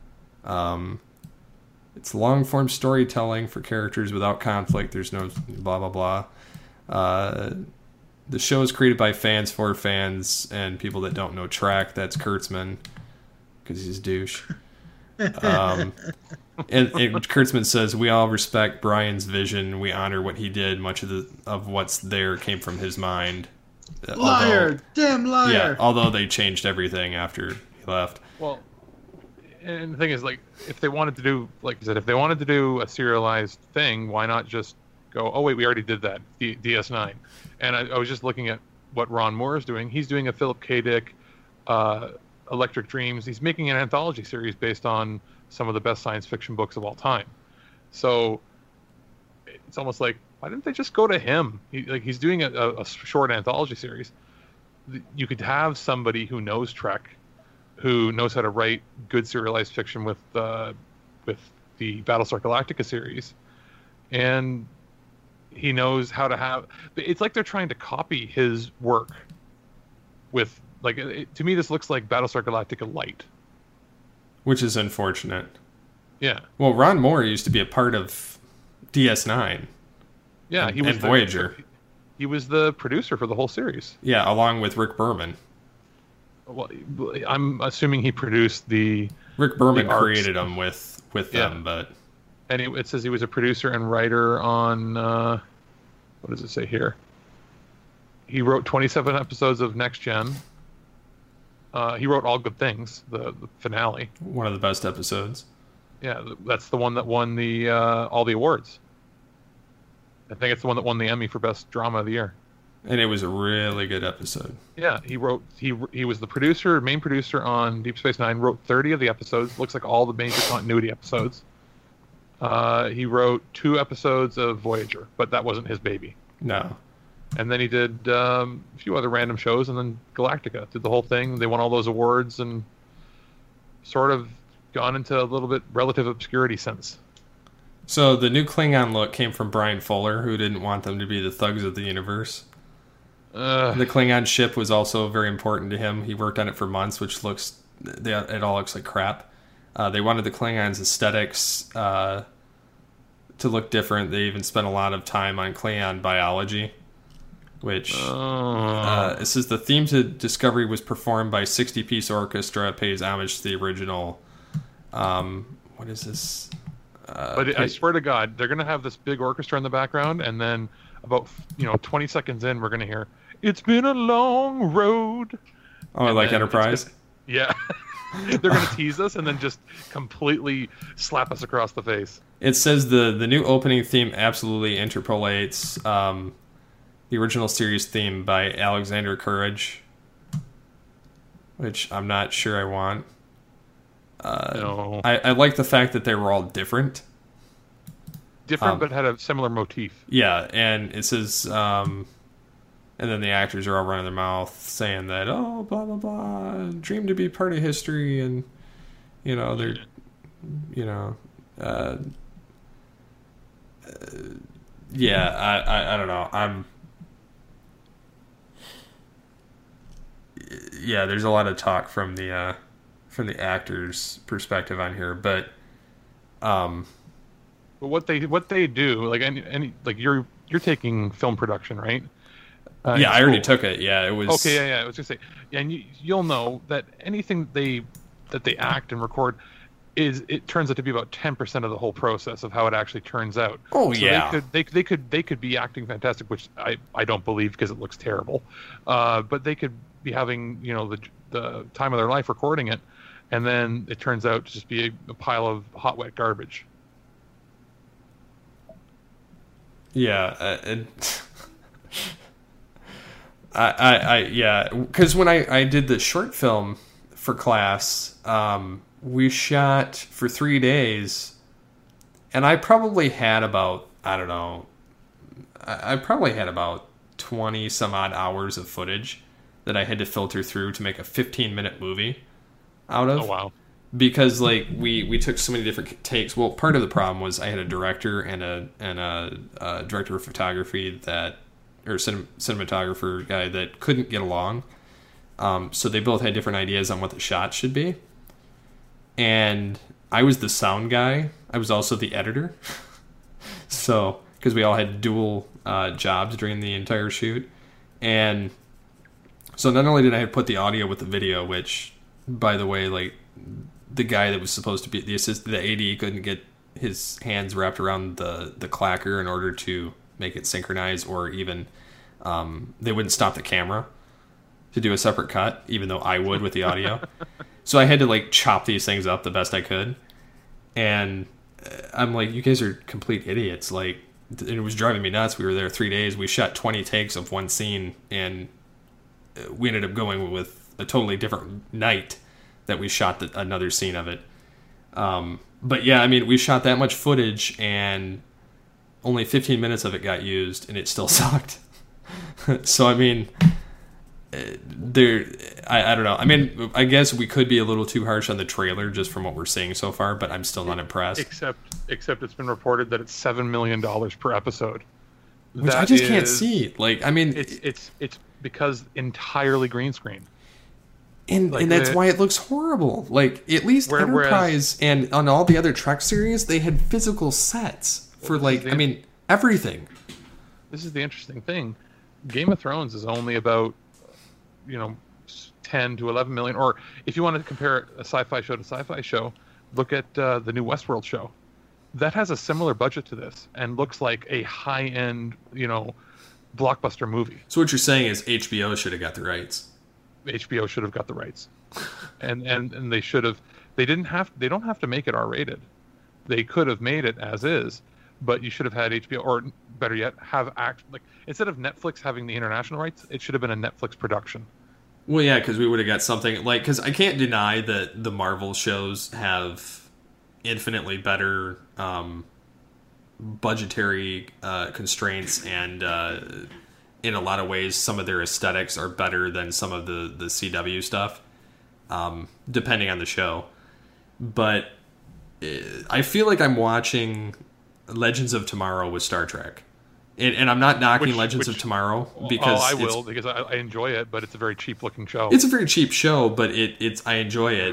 S1: Um, it's long form storytelling for characters without conflict. There's no blah blah blah. Uh, The show is created by fans for fans and people that don't know Trek. That's Kurtzman, because he's a douche. Um, and, and Kurtzman says, we all respect Brian's vision. We honor what he did. Much of the of what's there came from his mind. Uh,
S4: Liar!
S1: although-
S4: Damn liar!
S1: Yeah, although they changed everything after he left.
S3: Well, and the thing is, like, if they wanted to do, like I said, if they wanted to do a serialized thing, why not just go, oh, wait, we already did that, D- DS9. And I, I was just looking at what Ron Moore is doing. He's doing a Philip K. Dick, uh, Electric Dreams. He's making an anthology series based on some of the best science fiction books of all time. So it's almost like, why didn't they just go to him? He, like he's doing a, a, a short anthology series. You could have somebody who knows Trek, who knows how to write good serialized fiction with uh, with the Battlestar Galactica series, and he knows how to have. It's like they're trying to copy his work. With like, it, to me, this looks like Battlestar Galactica light.
S1: Which is unfortunate.
S3: Yeah.
S1: Well, Ron Moore used to be a part of D S nine.
S3: Yeah, he was
S1: and
S3: the-
S1: Voyager.
S3: He was the producer for the whole series.
S1: Yeah, along with Rick Berman.
S3: Well, I'm assuming he produced the.
S1: Rick Berman
S3: The arcs.
S1: created them with with
S3: Yeah.
S1: them, but
S3: And it, it says he was a producer and writer on. Uh, what does it say here? He wrote twenty-seven episodes of Next Gen. Uh, he wrote All Good Things, the, the finale.
S1: one of the best episodes.
S3: Yeah, th- that's the one that won the uh, all the awards. I think it's the one that won the Emmy for Best Drama of the Year.
S1: And it was a really good episode.
S3: Yeah, he wrote. He he was the producer, main producer on Deep Space Nine. Wrote thirty of the episodes. Looks like all the major continuity episodes. Uh, he wrote two episodes of Voyager, but that wasn't his baby.
S1: No.
S3: And then he did um, a few other random shows, and then Galactica did the whole thing. They won all those awards and sort of gone into a little bit relative obscurity since.
S1: So the new Klingon look came from Brian Fuller, who didn't want them to be the thugs of the universe.
S3: Uh,
S1: The Klingon ship was also very important to him. He worked on it for months, which looks they, it all looks like crap. Uh, they wanted the Klingons' aesthetics uh, to look different. They even spent a lot of time on Klingon biology, which
S3: oh.
S1: uh, it says the theme to Discovery was performed by sixty-piece orchestra, pays homage to the original. Um, what is this? Uh,
S3: But
S1: pay-
S3: I swear to God, they're going to have this big orchestra in the background, and then about you know twenty seconds in, we're going to hear, "It's been a long road."
S1: oh,
S3: And
S1: like
S3: then it's
S1: Enterprise.
S3: gonna- yeah. They're going to tease us and then just completely slap us across the face.
S1: It says the the new opening theme absolutely interpolates um, the original series theme by Alexander Courage, which I'm not sure I want. Uh,
S3: No.
S1: I, I like the fact that they were all different.
S3: Different,
S1: um,
S3: but had a similar motif.
S1: Yeah, and it says, um, and then the actors are all running their mouth saying that, oh, blah, blah, blah, dream to be part of history, and, you know, they're, you know, uh, uh, yeah, I, I, I don't know, I'm, yeah, there's a lot of talk from the, uh, from the actors' perspective on here, but, um,
S3: But what they what they do, like any, any like you're you're taking film production, right? Uh, in
S1: yeah, I already
S3: school.
S1: took it. Yeah, it was.
S3: Okay, yeah, yeah. I was gonna say, yeah, and you, you'll know that anything they that they act and record is it turns out to be about ten percent of the whole process of how it actually turns out.
S1: Oh,
S3: So
S1: yeah.
S3: they could they, they could they could be acting fantastic, which I, I don't believe because it looks terrible. Uh, but they could be having you know the the time of their life recording it, and then it turns out to just be a, a pile of hot wet garbage.
S1: Yeah, uh, and I, I, I, yeah, because when I, I did the short film for class, um, we shot for three days, and I probably had about, I don't know, I, I probably had about twenty some odd hours of footage that I had to filter through to make a fifteen minute movie out of.
S3: Oh wow.
S1: Because like we, we took so many different takes. Well, part of the problem was I had a director and a and a, a director of photography that or cinem- cinematographer guy that couldn't get along. Um, so they both had different ideas on what the shot should be. And I was the sound guy. I was also the editor. So because we all had dual uh, jobs during the entire shoot, and so not only did I have to put the audio with the video, which by the way, like. The guy that was supposed to be the assist, the A D couldn't get his hands wrapped around the, the clacker in order to make it synchronize, or even um, they wouldn't stop the camera to do a separate cut, even though I would with the audio. So I had to like chop these things up the best I could, and I'm like, you guys are complete idiots. Like, it was driving me nuts. We were there three days. We shot twenty takes of one scene, and we ended up going with a totally different night that we shot the, another scene of it. Um, but yeah, I mean, we shot that much footage and only fifteen minutes of it got used, and it still sucked. So, I mean, there, I, I don't know. I mean, I guess we could be a little too harsh on the trailer just from what we're seeing so far, but I'm still not impressed.
S3: Except, except it's been reported that it's seven million dollars per episode.
S1: Which
S3: That
S1: I just can't
S3: is-
S1: see. Like, I mean,
S3: It's it's it's because entirely green screen.
S1: and,
S3: like
S1: and that's
S3: the-
S1: why it looks horrible. Like, at least
S3: Where- whereas-
S1: Enterprise and on all the other Trek series, they had physical sets for,
S3: Well,
S1: like,
S3: the-
S1: I mean, everything.
S3: This is the interesting thing. Game of Thrones is only about, you know, ten to eleven million. Or if you want to compare a sci-fi show to sci-fi show, look at uh, the new Westworld show. That has a similar budget to this and looks like a high-end, you know, blockbuster movie.
S1: So what you're saying is H B O should have got the rights.
S3: H B O should have got the rights, and and and they should have. They didn't have. They don't have to make it R-rated. They could have made it as is, but you should have had H B O, or better yet, have act like instead of Netflix having the international rights, it should have been a Netflix production.
S1: Well, yeah, because we would have got something like, because I can't deny that the Marvel shows have infinitely better um, budgetary uh, constraints and uh, in a lot of ways, some of their aesthetics are better than some of the, the C W stuff, um, depending on the show. But I feel like I'm watching Legends of Tomorrow with Star Trek. And, and I'm not knocking
S3: Which-
S1: Legends
S3: which-
S1: of Tomorrow because
S3: oh, I
S1: it's-
S3: will because I, I enjoy it, but it's a very cheap looking show.
S1: It's a very cheap show, but it, it's I enjoy it.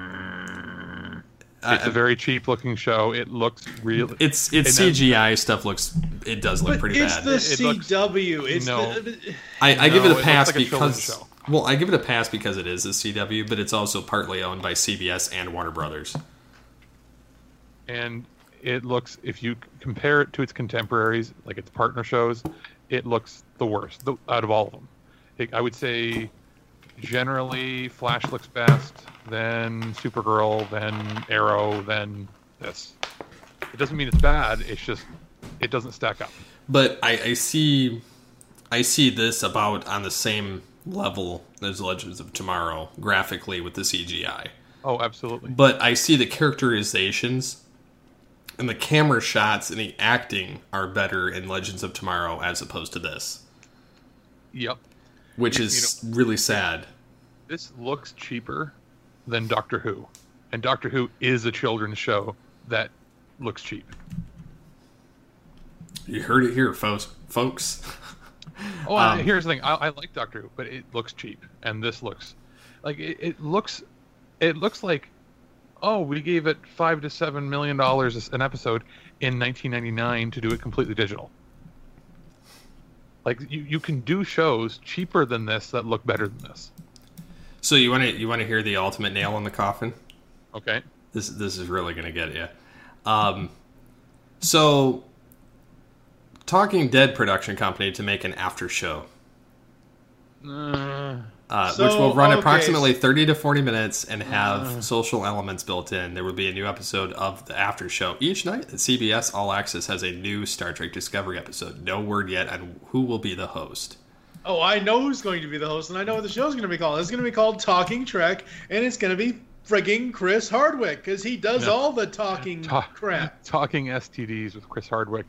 S3: It's
S1: I-
S3: a very cheap looking show. It looks real.
S1: It's it's
S3: And
S1: C
S3: then-
S1: G I stuff looks it does look
S2: But
S1: pretty
S2: it's
S1: bad.
S2: the
S3: It- it looks-
S2: C W. It's
S3: No.
S2: the,
S1: I, I
S3: No,
S1: give it
S3: it
S1: a
S3: looks
S1: pass
S3: like a children's
S1: because
S3: show.
S1: well, I give it a pass because it is a C W, but it's also partly owned by C B S and Warner Brothers.
S3: And it looks, if you compare it to its contemporaries, like its partner shows, it looks the worst the, out of all of them. It, I would say generally Flash looks best, then Supergirl, then Arrow, then this. It doesn't mean it's bad, it's just it doesn't stack up.
S1: But I, I see I see this about on the same level as Legends of Tomorrow graphically with the C G I.
S3: Oh, absolutely.
S1: But I see the characterizations and the camera shots and the acting are better in Legends of Tomorrow as opposed to this,
S3: Yep.
S1: which
S3: You-
S1: is really sad.
S3: This looks cheaper than Doctor Who. And Doctor Who is a children's show that looks cheap.
S1: You heard it here, folks. Folks.
S3: Oh,
S1: Um,
S3: and here's the thing. I, I like Doctor Who, but it looks cheap, and this looks like it, it looks. It looks like, oh, we gave it five to seven million dollars an episode in nineteen ninety-nine to do it completely digital. Like you, you can do shows cheaper than this that look better than this.
S1: So you want to you want to hear the ultimate nail in the coffin?
S3: Okay.
S1: This this is really going to get you. Um, so, Talking Dead production company to make an after show,
S3: Uh,
S1: uh,
S2: So,
S1: which will run
S2: okay,
S1: approximately thirty to forty minutes and have social elements built in. There will be a new episode of the after show each night. At C B S All Access has a new Star Trek Discovery episode. No word yet on who will be the host.
S2: oh, I know who's going to be the host, and I know what the show's going to be called. It's going to be called Talking Trek, and it's going to be frigging Chris Hardwick, because he does
S3: No.
S2: all the talking
S3: talk,
S2: crap.
S3: Talking S T Ds with Chris Hardwick.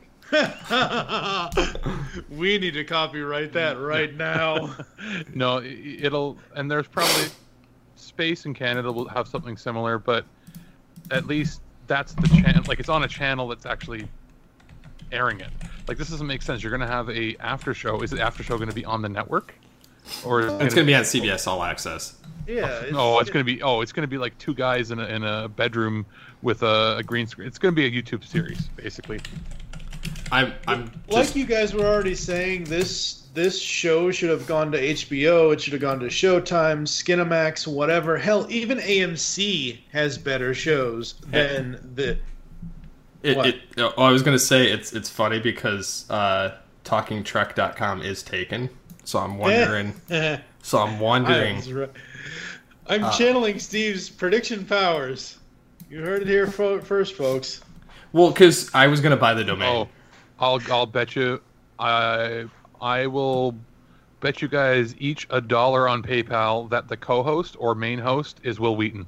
S2: We need to copyright that right now.
S3: No, i- it'll, and there's probably Space in Canada will have something similar, but at least that's the channel. Like it's on a channel that's actually airing it. Like this doesn't make sense. You're going to have a after show. Is the after show going to be on the network, or is
S1: It's going to be on C B S All Access.
S2: Yeah. It's,
S3: Oh, it's going to be. Oh, it's going to be like two guys in a, in a bedroom with a, a green screen. It's going to be a YouTube series, basically.
S1: I'm I'm
S2: like
S1: just,
S2: you guys were already saying, this this show should have gone to H B O. It should have gone to Showtime, Skinamax, whatever. Hell, even A M C has better shows than the.
S1: It,
S2: What?
S1: it, oh, I was going to say it's it's funny because uh, talking trek dot com is taken, so I'm wondering. so I'm wondering.
S2: I was right. I'm
S1: Uh,
S2: channeling Steve's prediction powers. You heard it here fo- first, folks.
S1: Well, because I was going to buy the domain.
S3: Oh, I'll I'll bet you. I I will bet you guys each a dollar on PayPal that the co-host or main host is Will Wheaton.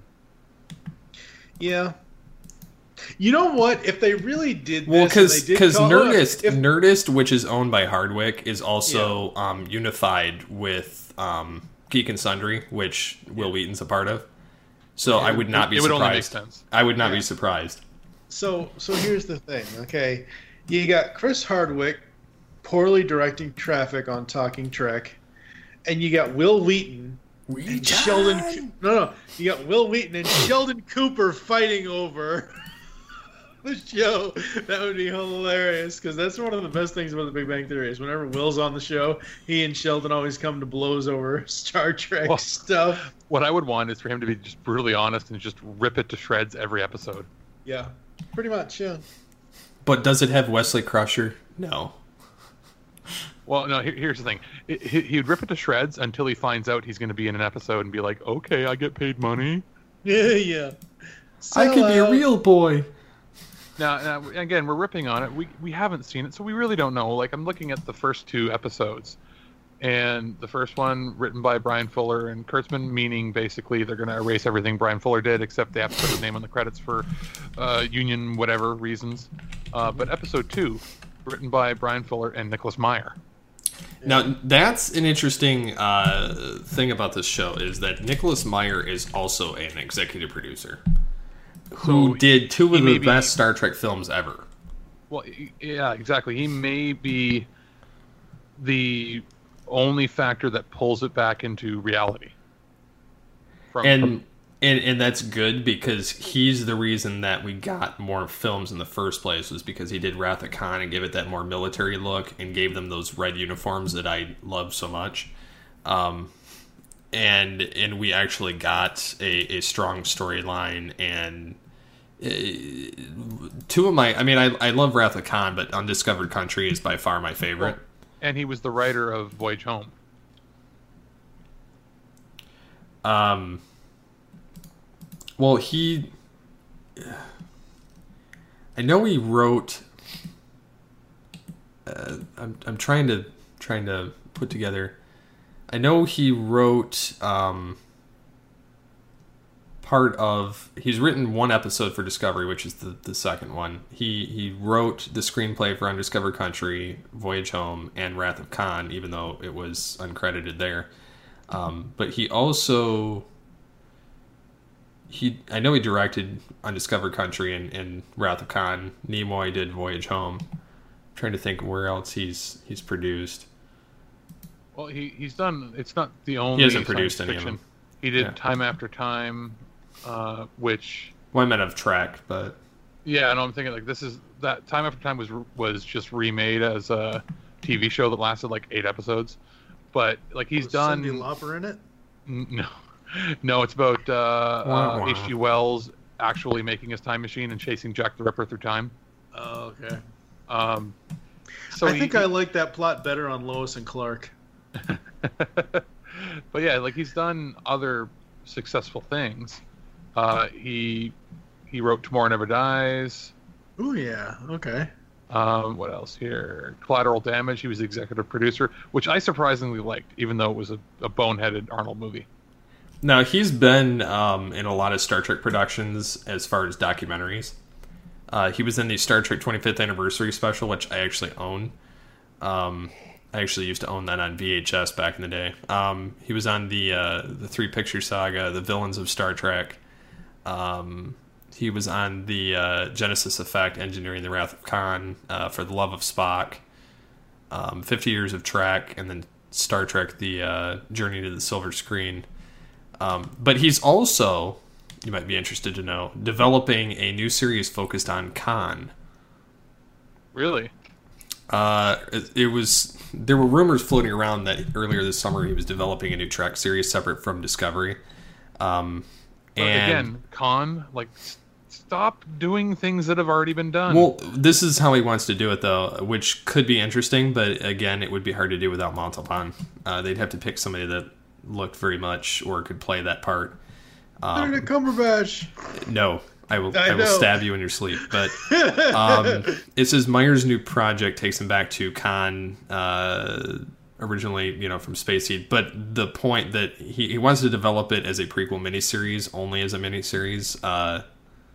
S2: Yeah. You know what? If they really did this,
S1: Well,
S2: and
S1: because
S2: they did
S1: because
S2: call-
S1: Nerdist
S2: if-
S1: Nerdist, which is owned by Hardwick, is also um, unified with um, Geek and Sundry, which Will Wheaton's a part of. So I would not be
S3: It would only make
S1: surprised.
S3: sense.
S1: I would not
S2: Yeah.
S1: be surprised.
S2: So, so here's the thing, okay? You got Chris Hardwick poorly directing traffic on Talking Trek, and you got Will Wheaton and Sheldon. No, no, you got Will Wheaton and Sheldon Cooper fighting over the show. That would be hilarious, because that's one of the best things about The Big Bang Theory is whenever Will's on the show, he and Sheldon always come to blows over Star Trek
S3: Well-
S2: stuff.
S3: What I would want is for him to be just brutally honest and just rip it to shreds every episode.
S2: Yeah, pretty much. Yeah.
S1: But does it have Wesley Crusher? No.
S3: Well, no. Here, here's the thing: He- he, he would rip it to shreds until he finds out he's going to be in an episode and be like, "Okay, I get paid money."
S2: Yeah, yeah.
S1: I could be a
S2: Sellout.
S1: real boy.
S3: Now, now, again, we're ripping on it. We we haven't seen it, so we really don't know. Like, I'm looking at the first two episodes, and the first one written by Brian Fuller and Kurtzman, meaning basically they're going to erase everything Brian Fuller did, except they have to put his name on the credits for uh, union whatever reasons. Uh, but episode two, written by Brian Fuller and Nicholas Meyer.
S1: Now, that's an interesting uh, thing about this show is that Nicholas Meyer is also an executive producer who
S3: So
S1: did two
S3: he
S1: of
S3: may
S1: the
S3: be-
S1: best Star Trek films ever.
S3: Well, yeah, exactly. He may be the only factor that pulls it back into reality. From,
S1: And,
S3: from-
S1: and and that's good because he's the reason that we got more films in the first place was because he did Wrath of Khan and gave it that more military look and gave them those red uniforms that I love so much. Um, and and we actually got a, a strong storyline and uh, two of my I mean I I love Wrath of Khan, but Undiscovered Country is by far my favorite.
S3: and he was the writer of Voyage Home.
S1: Um. Well, he. I know he wrote. Uh, I'm I'm trying to trying to put together. I know he wrote um, part of. He's written one episode for Discovery, which is the, the second one. He he wrote the screenplay for Undiscovered Country, Voyage Home, and Wrath of Khan, even though it was uncredited there. Um, but he also. He, I know he directed Undiscovered Country and, and Wrath of Khan. Nimoy did Voyage Home. I'm trying to think where else he's he's produced.
S3: Well, he he's done. It's not the only.
S1: He hasn't
S3: science
S1: produced any of
S3: fiction.
S1: them.
S3: He did
S1: Yeah.
S3: Time After Time, uh, which
S1: Well, I meant of track, but
S3: yeah, and I'm thinking like this is that Time After Time was was just remade as a T V show that lasted like eight episodes, but like he's
S2: Was
S3: done.
S2: Cyndi Lauper in it?
S3: N- No, no, it's about uh,
S1: Wah,
S3: uh,
S1: wah.
S3: H G. Wells actually making his time machine and chasing Jack the Ripper through time.
S2: Oh, okay.
S3: Um, so
S2: I
S3: he-
S2: think I like that plot better on Lois and Clark.
S3: but yeah, like he's done other successful things. Uh, he he wrote Tomorrow Never Dies.
S2: Oh yeah. Okay.
S3: Um, what else here? Collateral Damage. He was the executive producer, which I surprisingly liked, even though it was a, a boneheaded Arnold movie.
S1: now he's been um, in a lot of Star Trek productions as far as documentaries. Uh, he was in the Star Trek twenty-fifth Anniversary special, which I actually own. Um, I actually used to own that on V H S back in the day. Um, he was on the uh, the three picture saga, The Villains of Star Trek. Um, he was on the uh, Genesis Effect, Engineering the Wrath of Khan, uh, For the Love of Spock, um, fifty Years of Trek, and then Star Trek, The uh, Journey to the Silver Screen. Um, but he's also, you might be interested to know, developing a new series focused on Khan.
S3: Really?
S1: Uh, it, it was there were rumors floating around that earlier this summer he was developing a new Trek series separate from Discovery. Um,
S3: But
S1: and
S3: again, Khan, like, s- stop doing things that have already been done.
S1: well, this is how he wants to do it though, which could be interesting, but again, it would be hard to do without Montalban. Uh, they'd have to pick somebody that looked very much or could play that part. Um,
S2: Benedict Cumberbatch.
S1: No, I will.
S2: I
S1: I, will
S2: know.
S1: stab you in your sleep. But um, it says Meyer's new project takes him back to Khan, uh, originally, you know, from Space Seed. But the point that he, he wants to develop it as a prequel miniseries, only as a miniseries, uh,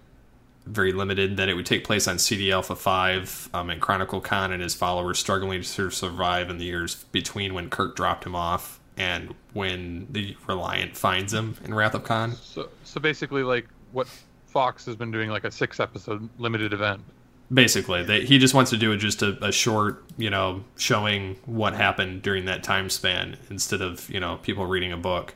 S1: very limited. That it would take place on C D Alpha Five um, and chronicle Khan and his followers struggling to survive in the years between when Kirk dropped him off and when the Reliant finds him in Wrath of Khan.
S3: so, so basically, like, what Fox has been doing, like a six-episode limited event.
S1: Basically, they, he just wants to do it just a, a short, you know, showing what happened during that time span instead of, you know, people reading a book.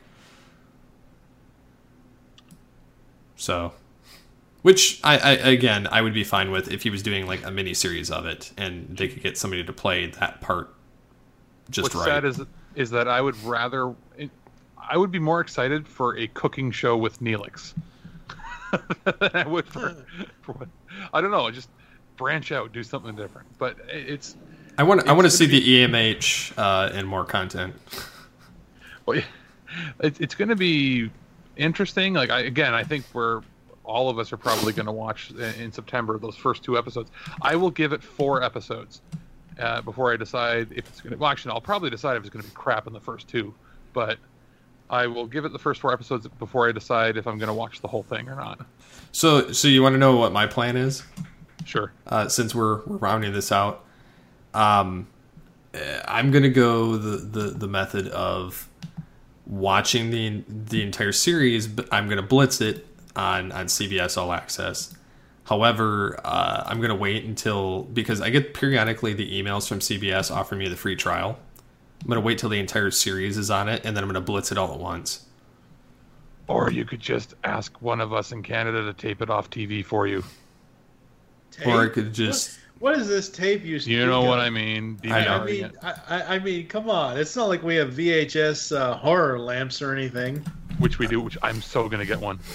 S1: So, which I, I again I would be fine with if he was doing like a mini series of it and they could get somebody to play that part just
S3: What's
S1: right.
S3: sad is is that I would rather, I would be more excited for a cooking show with Neelix than I would for, for what, I don't know, just branch out, do something different. But it's
S1: I want I want to
S3: it's
S1: see
S3: gonna
S1: the E M H uh, and more content.
S3: well, it, it's going to be interesting. Like I, again, I think we're all of us are probably going to watch in, in September those first two episodes. I will give it four episodes uh, before I decide if it's going to. Well, actually, no, I'll probably decide if it's going to be crap in the first two, but I will give it the first four episodes before I decide if I'm going to watch the whole thing or not.
S1: So so you want to know what my plan is?
S3: Sure.
S1: Uh, since we're, we're rounding this out. Um, I'm gonna go the, the, the method of watching the the entire series, but I'm gonna blitz it on, on C B S All Access. However, uh, I'm gonna wait until, because I get periodically the emails from C B S offering me the free trial. I'm gonna wait till the entire series is on it, and then I'm gonna blitz it all at once.
S3: Or you could just ask one of us in Canada to tape it off T V for you.
S2: Tape?
S1: Or I could just.
S2: What, what is this tape you?
S3: You know what I mean?
S1: I know.
S2: I mean, I, I, I mean, come on! It's not like we have V H S uh, horror lamps or anything.
S3: Which we do. Which I'm so gonna get one.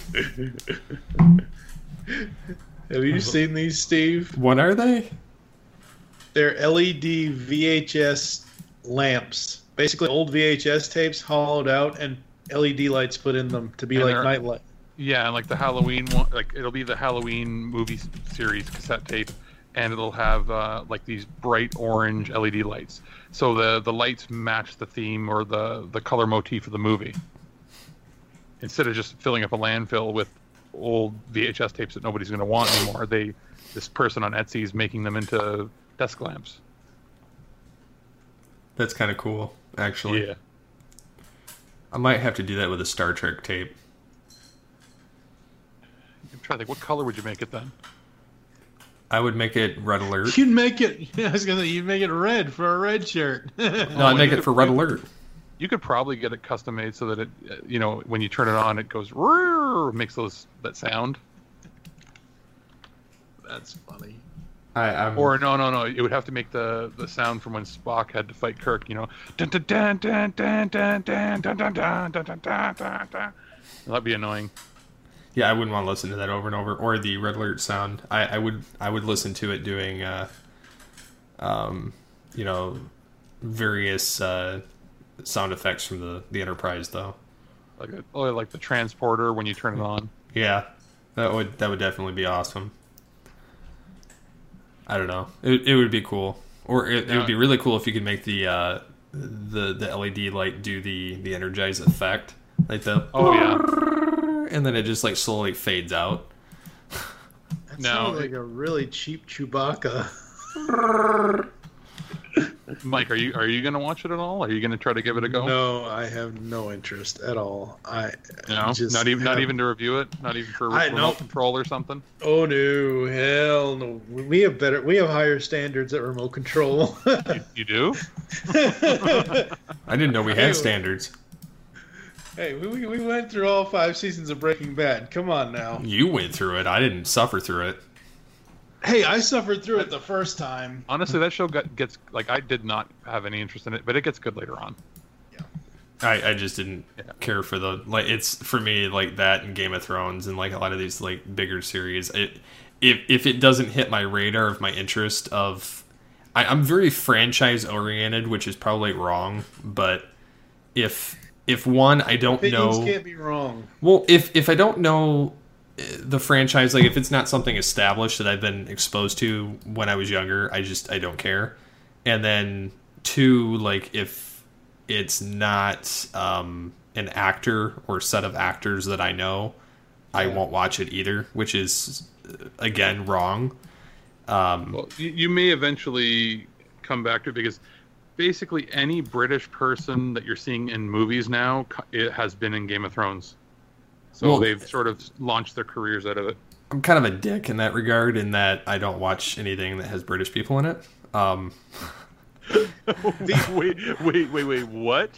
S2: Have you seen these, Steve?
S1: What are they?
S2: They're L E D V H S lamps. Basically, old V H S tapes hollowed out and L E D lights put in them to be
S3: And
S2: like
S3: they're-
S2: night light.
S3: Yeah, and like the Halloween one, like it'll be the Halloween movie series cassette tape, and it'll have uh, like these bright orange L E D lights. So the the lights match the theme or the the color motif of the movie. Instead of just filling up a landfill with old V H S tapes that nobody's going to want anymore, they this person on Etsy is making them into desk lamps.
S1: That's kind of cool, actually.
S3: Yeah.
S1: I might have to do that with a Star Trek tape.
S3: I'm trying to think, what color would you make it then?
S1: I would make it Red Alert.
S4: You'd make it. I was gonna. You'd make it red for a red shirt.
S1: No, I'd make it for Red Alert.
S3: You could probably get it custom made so that it, uh, you know, when you turn it on, it goes "Roar," makes those that sound.
S4: That's funny.
S1: I, I'm,
S3: Or no, no, no, it would have to make the, the sound from when Spock had to fight Kirk. You know, dun dun dun dun dun dun dun dun dun dun dun dun dun dun dun. That'd be annoying.
S1: yeah, I wouldn't want to listen to that over and over. Or the Red Alert sound. I, I would I would listen to it doing, uh, um, you know, various uh, sound effects from the, the Enterprise, though.
S3: Like a, oh, like the transporter when you turn it on.
S1: Yeah, that would that would definitely be awesome. I don't know. It it would be cool, or it, it would be really cool if you could make the uh, the the L E D light do the the energize effect, like the
S3: Oh yeah.
S1: and then it just like slowly fades out.
S2: That
S3: No,
S2: sounds
S3: it-
S2: like a really cheap Chewbacca.
S3: Mike, are you are you gonna watch it at all? Are you gonna try to give it a go?
S2: No, I have no interest at all. I
S3: No?
S2: just
S3: not even not
S2: have-
S3: even to review it. Not even for
S2: I
S3: remote
S2: know.
S3: control or something.
S2: Oh no, hell no. We have better. We have higher standards at remote control.
S3: You, you do?
S1: I didn't know we had standards.
S2: Hey, we, we went through all five seasons of Breaking Bad. Come on now.
S1: You went through it. I didn't suffer through it.
S2: Hey, I suffered through it the first time.
S3: Honestly, that show got, gets like I did not have any interest in it, but it gets good later on.
S1: I, I just didn't
S3: Yeah.
S1: care for the like. It's for me like that and Game of Thrones and like a lot of these like bigger series. It if if it doesn't hit my radar of my interest of, I, I'm very franchise oriented, which is probably wrong. But if if one I don't
S2: Opinions
S1: know,
S2: can't be wrong.
S1: well if if I don't know uh, the franchise, like if it's not something established that I've been exposed to when I was younger, I just I don't care. And then two, like if it's not um, an actor or set of actors that I know, I
S2: Yeah.
S1: won't watch it either, which is, uh, again, wrong. Um,
S3: Well, you, you may eventually come back to it because basically any British person that you're seeing in movies now co- it has been in Game of Thrones. So
S1: Well-
S3: they've sort of launched their careers out of it.
S1: I'm kind of a dick in that regard, in that I don't watch anything that has British people in it. Um,
S3: wait, wait, wait, wait, what?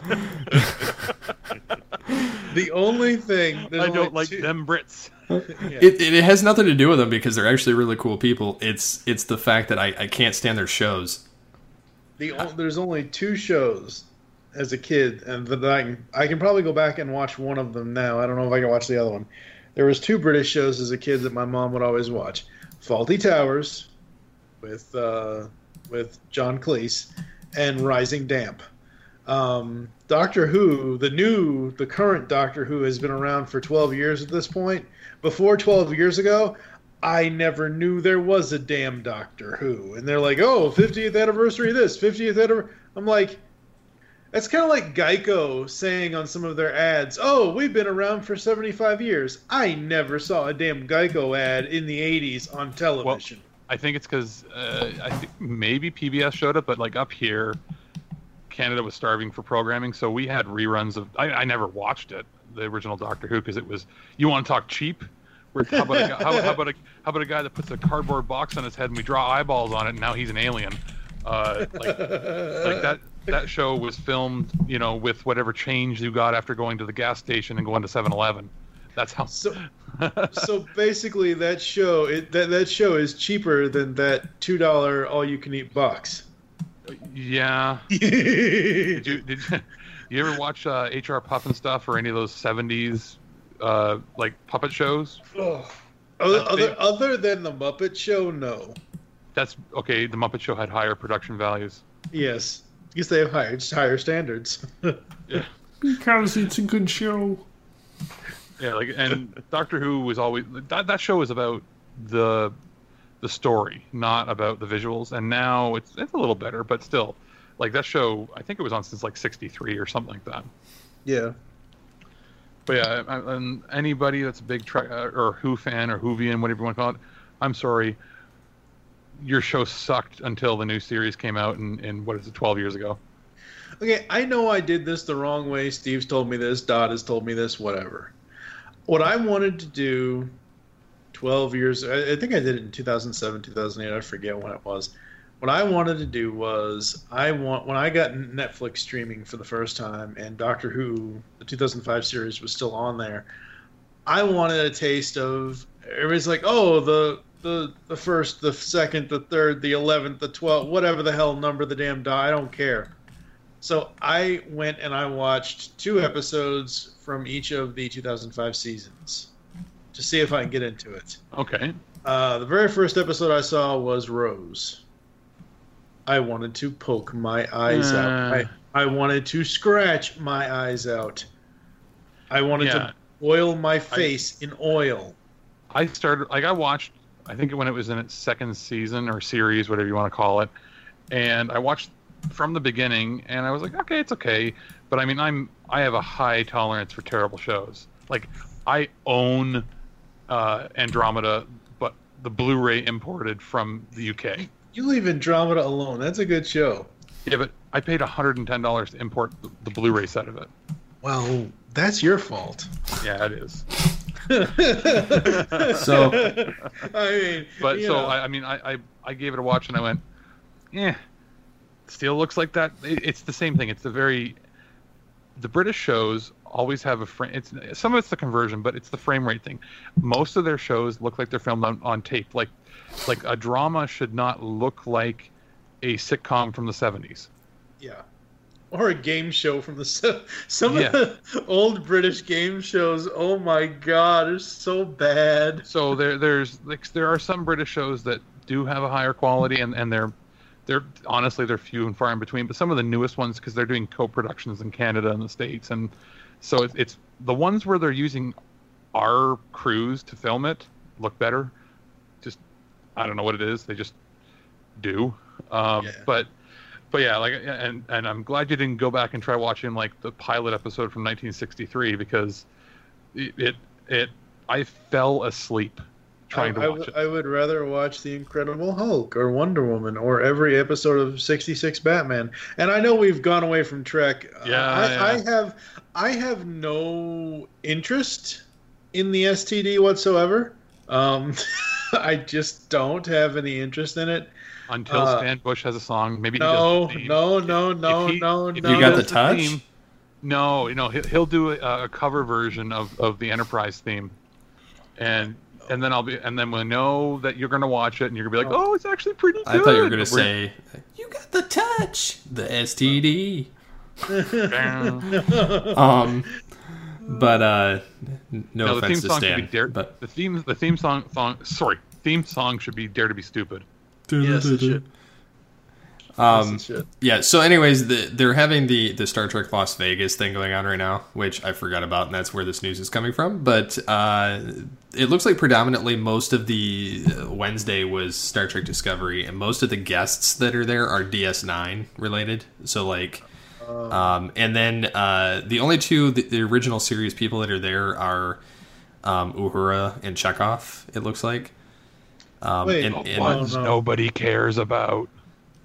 S2: The only thing there's
S3: I
S2: only
S3: don't like
S2: two-
S3: them Brits.
S2: Yeah.
S1: it, it has nothing to do with them because they're actually really cool people. It's it's the fact that I, I can't stand their shows.
S2: The o- there's only two shows as a kid, and that I can, I can probably go back and watch one of them now. I don't know if I can watch the other one. There was two British shows as a kid that my mom would always watch: Faulty Towers with uh, with John Cleese and Rising Damp. Um, Doctor Who, the new, the current Doctor Who has been around for twelve years at this point. Before twelve years ago, I never knew there was a damn Doctor Who. And they're like, oh, fiftieth anniversary of this, fiftieth anniversary. I'm like, that's kind of like Geico saying on some of their ads, oh, we've been around for seventy-five years. I never saw a damn Geico ad in the eighties on television.
S3: I think it's because uh, I think maybe P B S showed it, but like up here, Canada was starving for programming, so we had reruns of. I, I never watched it, the original Doctor Who, because it was. You want to talk cheap? Where, how, about a, guy- how, how about a how about a guy that puts a cardboard box on his head and we draw eyeballs on it, and now he's an alien? Uh, like, like that. That show was filmed, you know, with whatever change you got after going to the gas station and going to seven eleven. That's how.
S2: So, so basically, that show it, that that show is cheaper than that two dollar all you can eat box.
S3: Yeah. did you did you, you ever watch uh, H R Puff and stuff or any of those seventies uh, like puppet shows?
S2: Oh. Other, other other than the Muppet Show, no.
S3: That's okay. The Muppet Show had higher production values.
S2: Yes, because they have higher higher standards.
S3: Yeah.
S1: Because it's a good show.
S3: Yeah, like and Doctor Who was always that that show was about the the story, not about the visuals. And now it's it's a little better, but still, like that show, I think it was on since like sixty-three or something like that.
S2: Yeah.
S3: But yeah, I- and anybody that's a big tra- uh, or Who fan or Whovian, whatever you want to call it, I'm sorry, your show sucked until the new series came out in, in what is it, twelve years ago.
S2: Okay, I know I did this the wrong way. Steve's told me this. Dot has told me this. Whatever. What I wanted to do twelve years, I, I think I did it in two thousand seven, two thousand eight, I forget when it was. What I wanted to do was, I want when I got Netflix streaming for the first time and Doctor Who, the two thousand five series was still on there, I wanted a taste of, everybody's like, oh, the the the first, the second, the third, the eleventh, the twelfth, whatever the hell number the damn die, I don't care. So I went and I watched two episodes from each of the two thousand five seasons to see if I can get into it.
S3: Okay.
S2: Uh, the very first episode I saw was Rose. I wanted to poke my eyes
S3: Uh.
S2: out. I, I wanted to scratch my eyes out. I wanted
S3: Yeah.
S2: to oil my face in oil.
S3: I started like I watched I think when it was in its second season or series, whatever you want to call it, and I watched from the beginning and I was like, okay, it's okay. But I mean I'm I have a high tolerance for terrible shows. Like I own uh, Andromeda, but the Blu-ray imported from the U K.
S2: You leave Andromeda alone. That's a good show.
S3: Yeah, but I paid one hundred ten dollars to import the, the Blu-ray set of it.
S2: Well, that's your fault.
S3: Yeah, it is.
S1: So,
S2: I mean,
S3: But
S2: you
S3: so
S2: know.
S3: I, I mean, I, I I gave it a watch and I went, yeah, still looks like that. It, it's the same thing. It's the very the British shows always have a frame. It's some of it's the conversion, but it's the frame rate thing. Most of their shows look like they're filmed on, on tape. Like like a drama should not look like a sitcom from the seventies.
S2: Yeah. Or a game show from the se- some
S3: Yeah.
S2: of the old British game shows. Oh my god, they're so bad.
S3: So there there's like there are some British shows that do have a higher quality, and, and they're they're honestly they're few and far in between. But some of the newest ones, because they're doing co-productions in Canada and the States, and so it's, it's the ones where they're using our crews to film it look better. Just I don't know what it is. They just do. Um,
S2: Yeah.
S3: But but yeah, like and and I'm glad you didn't go back and try watching like the pilot episode from nineteen sixty-three, because it it, it I fell asleep trying
S2: I,
S3: to
S2: I
S3: watch
S2: would-
S3: it.
S2: I would rather watch The Incredible Hulk or Wonder Woman or every episode of sixty-six Batman. And I know we've gone away from Trek.
S3: Yeah,
S2: I,
S3: yeah.
S2: I have I have no interest in the S T D whatsoever. Um, I just don't have any interest in it.
S3: Until
S2: uh,
S3: Stan Bush has a song, maybe he
S2: No,
S3: does the theme.
S2: no, no, no,
S3: If he-
S2: no,
S3: if
S2: no.
S3: he
S1: got
S3: does
S1: the touch?
S3: theme- no, you know he'll, he'll do a, a cover version of, of the Enterprise theme, and and then I'll be and then we'll know that you're gonna watch it and you're gonna be like, oh, it's actually pretty good.
S1: I thought you were going to
S3: But we're-
S1: say, you got the touch, the S T D. Um, but uh, no,
S3: no, the
S1: offense
S3: theme
S1: to
S3: song should
S1: Stan,
S3: be dare.
S1: but
S3: The theme the theme song song sorry theme song should be Dare to Be Stupid.
S2: Yes, it should.
S1: Um,
S2: Yes, it should.
S1: yeah. So, anyways, the, they're having the the Star Trek Las Vegas thing going on right now, which I forgot about, and that's where this news is coming from. But uh, it looks like predominantly most of the uh, Wednesday was Star Trek Discovery, and most of the guests that are there are D S nine related. So, like, um, and then uh, the only two the, the original series people that are there are um, Uhura and Chekhov. It looks like. Um,
S2: Wait,
S1: and,
S2: oh,
S1: and-
S2: what?
S3: Ones
S2: no.
S3: nobody cares about.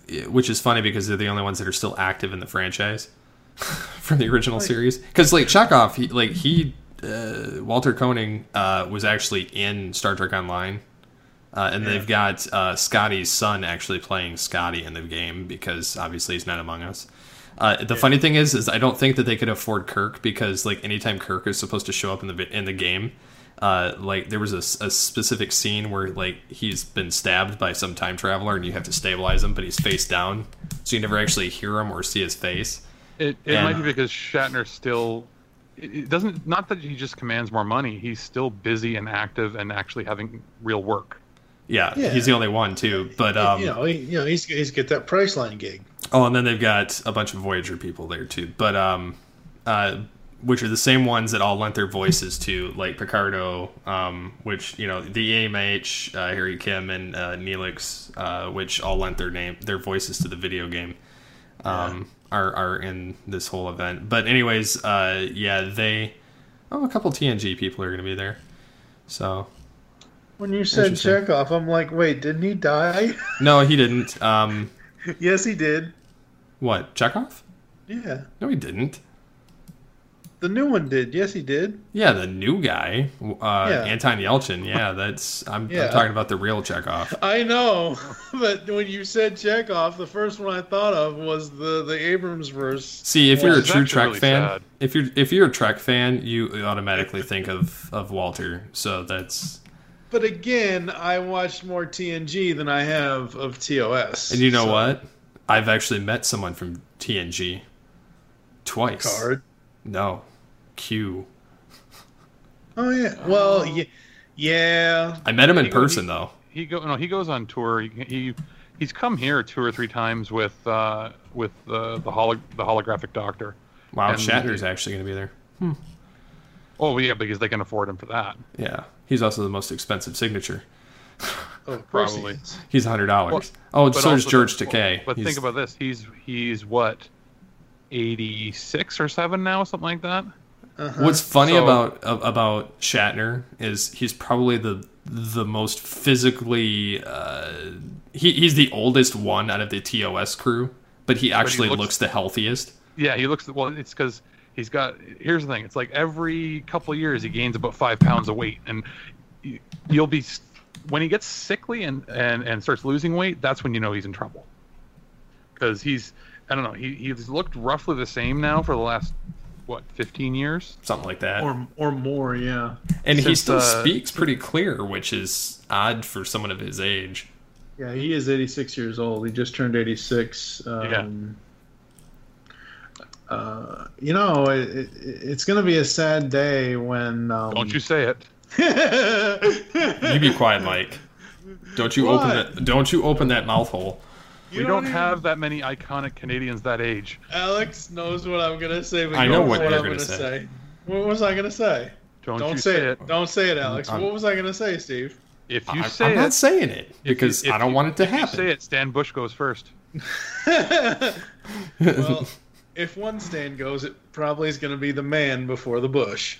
S1: which is funny because they're the only ones that are still active in the franchise from the original series. Because like Chekhov, he, like he, uh, Walter Koenig uh, was actually in Star Trek Online, uh, and yeah. they've got uh, Scotty's son actually playing Scotty in the game because obviously he's not among us. Uh, the yeah. funny thing is, is I don't think that they could afford Kirk because like anytime Kirk is supposed to show up in the in the game. Uh, like there was a, a specific scene where like he's been stabbed by some time traveler and you have to stabilize him, but he's face down, so you never actually hear him or see his face.
S3: It it
S1: and,
S3: might be because Shatner still it, it doesn't not that he just commands more money. He's still busy and active and actually having real work.
S1: Yeah,
S2: yeah.
S1: he's the only one too. But um,
S2: you know, he, you know, he's he's get that Priceline gig.
S1: Oh, and then they've got a bunch of Voyager people there too. But um, uh. which are the same ones that all lent their voices to, like Picardo, um, which, you know, the E M H, uh, Harry Kim, and uh, Neelix, uh, which all lent their name, their voices to the video game, um, yeah. are are in this whole event. But anyways, uh, yeah, they, oh, a couple T N G people are going to be there. So
S2: when you said Chekhov, I'm like, wait, didn't he die?
S1: No, he didn't. Um,
S2: yes, he did.
S1: What, Chekhov?
S2: Yeah.
S1: No, he didn't.
S2: The new one did. Yes, he did.
S1: Yeah, the new guy, uh, yeah. Anton Yelchin. Yeah, that's. I'm, yeah. I'm talking about the real Chekhov.
S2: I know, but when you said Chekhov, the first one I thought of was the the Abrams verse.
S1: See, if you're a true Trek
S3: really
S1: fan,
S3: sad.
S1: if you're if you're a Trek fan, you automatically think of of Walter. So that's.
S2: But again, I watched more T N G than I have of T O S.
S1: And you know
S2: so.
S1: what? I've actually met someone from T N G twice.
S2: Card.
S1: No, Q.
S2: Oh yeah. Well, yeah, yeah.
S1: I met him in
S3: he
S1: person
S3: go,
S1: though.
S3: He, he go no. He goes on tour. He, he he's come here two or three times with uh, with the the, holo, the holographic Doctor.
S1: Wow,
S3: and
S1: Shatner's he, actually going to be there. Hmm.
S3: Oh yeah, because they can afford him for that.
S1: Yeah, he's also the most expensive signature.
S2: Oh,
S3: probably.
S2: He
S1: he's a hundred dollars. Well, oh, so is George
S3: the,
S1: Takei.
S3: Well, but
S1: he's,
S3: think about this. He's he's what. eighty-six or seven now, something like that.
S2: Uh-huh.
S1: What's funny
S3: so,
S1: about about Shatner is he's probably the the most physically uh, he he's the oldest one out of the T O S crew, but he actually but he looks, looks the healthiest.
S3: Yeah, he looks well. It's because he's got. Here's the thing: it's like every couple of years he gains about five pounds of weight, and you'll be when he gets sickly and and and starts losing weight. That's when you know he's in trouble because he's. I don't know. He he's looked roughly the same now for the last what fifteen years,
S1: something like that,
S4: or or more. Yeah,
S1: and
S3: Since,
S1: he still
S3: uh,
S1: speaks pretty clear, which is odd for someone of his age.
S4: Yeah, he is eighty-six years old. He just turned eighty-six. Um, yeah. Uh, you know, it, it, it's going to be a sad day when. Um,
S3: Don't you say it.
S1: You be quiet, Mike. Don't you
S2: what?
S1: open that? Don't you open that mouth hole.
S3: We don't, don't even... have that many iconic Canadians that age.
S2: Alex knows what I'm gonna say. But
S1: I know what,
S2: what
S1: you're
S2: I'm
S1: gonna
S2: gonna
S1: say.
S2: say. What was I gonna say?
S3: Don't,
S2: don't
S3: you
S2: say,
S3: say
S2: it.
S3: it.
S2: Don't say it, Alex.
S1: I'm,
S2: what was I gonna say, Steve?
S3: If you
S1: I,
S3: say
S1: I'm
S3: it,
S1: not saying it because
S3: if you, if
S1: I don't
S3: you,
S1: want it to
S3: if
S1: happen.
S3: If you say it, Stan Bush goes first.
S2: Well, if one Stan goes, it probably is gonna be the man before the Bush.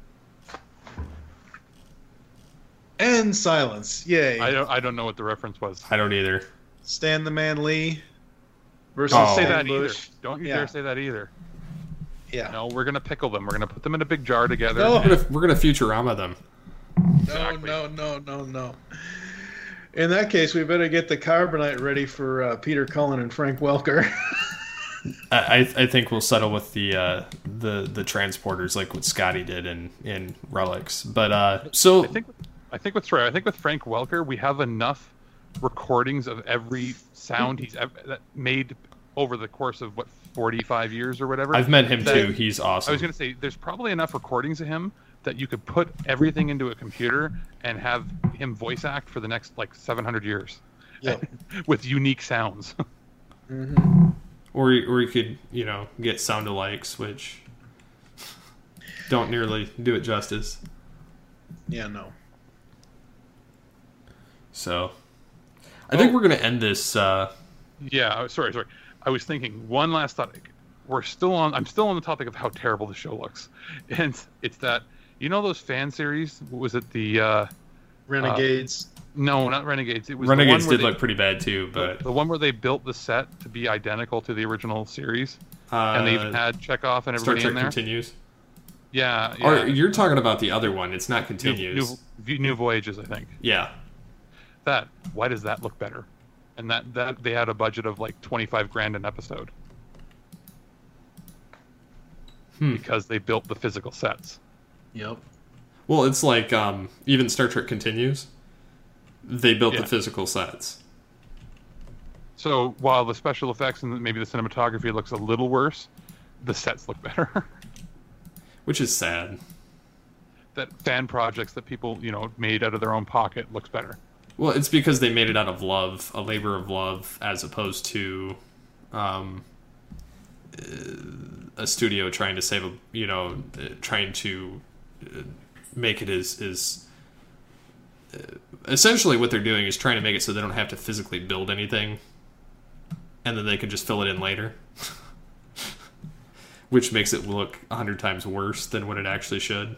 S2: And silence. Yay.
S3: I don't. I don't know what the reference was.
S1: I don't either.
S2: Stan the Man Lee versus
S3: Don't
S1: Oh.
S3: say
S2: Stan
S3: that either.
S2: Bush.
S3: Don't you
S2: Yeah.
S3: dare say that either.
S2: Yeah.
S3: No, we're gonna pickle them. We're gonna put them in a big jar together.
S2: No.
S1: We're gonna, we're gonna Futurama them.
S3: Exactly.
S2: No, no, no, no, no. In that case, we better get the carbonite ready for uh, Peter Cullen and Frank Welker.
S1: I, I think we'll settle with the uh, the the transporters like what Scotty did in, in Relics. But uh, so
S3: I think I think with sorry, I think with Frank Welker, we have enough recordings of every sound he's ever, that made over the course of what forty-five years or whatever.
S1: I've met him
S3: that,
S1: too. He's awesome.
S3: I was going to say there's probably enough recordings of him that you could put everything into a computer and have him voice act for the next like seven hundred years.
S2: Yep.
S3: With unique sounds.
S2: Mm-hmm.
S1: Or or you could you know get sound alikes, which don't nearly do it justice.
S2: Yeah, no.
S1: So I think we're gonna end this. Uh,
S3: Yeah, sorry, sorry. I was thinking one last thought. We're still on. I'm still on the topic of how terrible the show looks, and it's that you know those fan series. Was it the uh,
S2: Renegades.
S3: Uh, no, not Renegades. It was
S1: Renegades
S3: the one
S1: did
S3: they,
S1: look pretty bad too, but
S3: the, the one where they built the set to be identical to the original series,
S1: uh,
S3: and they even had Chekhov and
S1: Star
S3: everybody
S1: Trek
S3: in there.
S1: Continues.
S3: Yeah, yeah.
S1: Or you're talking about the other one. It's not Continues.
S3: New, new, new Voyages, I think.
S1: Yeah.
S3: That. Why does that look better? And that, that they had a budget of like twenty-five grand an episode.
S1: Hmm.
S3: Because they built the physical sets.
S2: Yep.
S1: Well, it's like um, even Star Trek Continues. They built
S3: Yeah.
S1: the physical sets.
S3: So while the special effects and maybe the cinematography looks a little worse, the sets look better.
S1: Which is sad.
S3: That fan projects that people, you know, made out of their own pocket looks better.
S1: Well, it's because they made it out of love, a labor of love, as opposed to um, a studio trying to save a, you know, trying to make it as, as essentially what they're doing is trying to make it so they don't have to physically build anything, and then they can just fill it in later. Which makes it look a hundred times worse than what it actually should.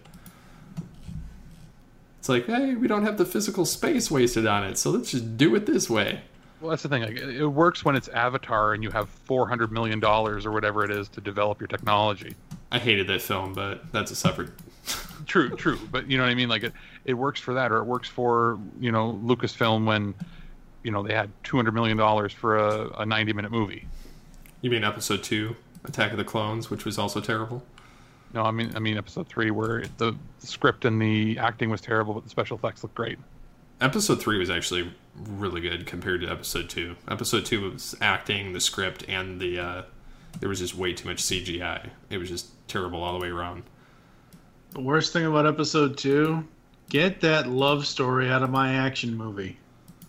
S1: It's like, hey, we don't have the physical space wasted on it, so let's just do it this way.
S3: Well, that's the thing. Like, it works when it's Avatar and you have four hundred million dollars or whatever it is to develop your technology.
S1: I hated that film, but that's a separate...
S3: True, true. But you know what I mean? Like, it, it works for that, or it works for, you know, Lucasfilm when, you know, they had two hundred million dollars for a, a ninety-minute movie.
S1: You mean episode two, Attack of the Clones, which was also terrible?
S3: No, I mean, I mean episode three, where the, the script and the acting was terrible, but the special effects looked great.
S1: Episode three was actually really good compared to episode two. Episode two was acting, the script, and the uh, there was just way too much C G I. It was just terrible all the way around.
S4: The worst thing about episode two, get that love story out of my action movie.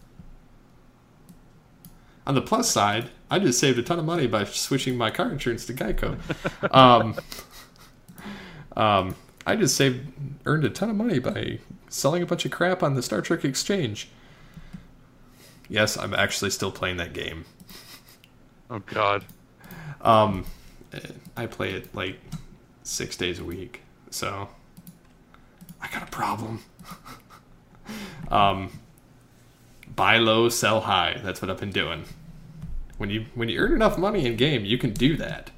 S1: On the plus side, I just saved a ton of money by switching my car insurance to Geico. um, um, I just saved, earned a ton of money by selling a bunch of crap on the Star Trek Exchange. Yes, I'm actually still playing that game.
S3: Oh, God.
S1: Um, I play it like six days a week, so I got a problem. um, buy low, sell high. That's what I've been doing. When you when you earn enough money in game, you can do that.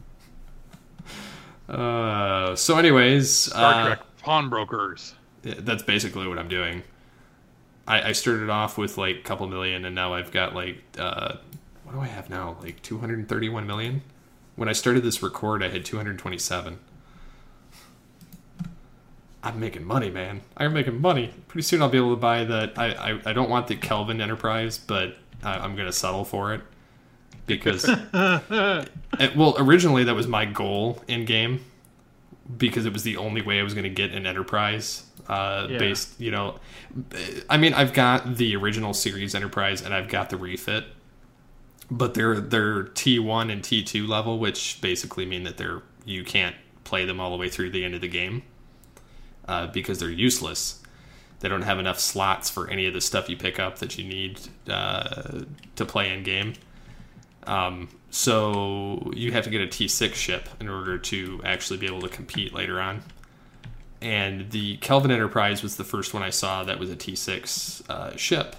S1: Uh, so, anyways,
S3: Star
S1: uh,
S3: Trek pawnbrokers.
S1: that's basically what I'm doing. I, I started off with like a couple million, and now I've got like uh, what do I have now? Like two hundred thirty-one million. When I started this record, I had two hundred twenty-seven. I'm making money, man. I'm making money. Pretty soon I'll be able to buy the... I, I, I don't want the Kelvin Enterprise, but I, I'm going to settle for it. Because... it, well, originally that was my goal in-game. Because it was the only way I was going to get an Enterprise. Uh,
S4: Yeah.
S1: Based, you know... I mean, I've got the original series Enterprise, and I've got the refit. But they're, they're T one and T two level, which basically mean that they're you can't play them all the way through the end of the game. Uh, because they're useless. They don't have enough slots for any of the stuff you pick up that you need uh, to play in game. Um, so you have to get a T six ship in order to actually be able to compete later on. And the Kelvin Enterprise was the first one I saw that was a T six uh, ship.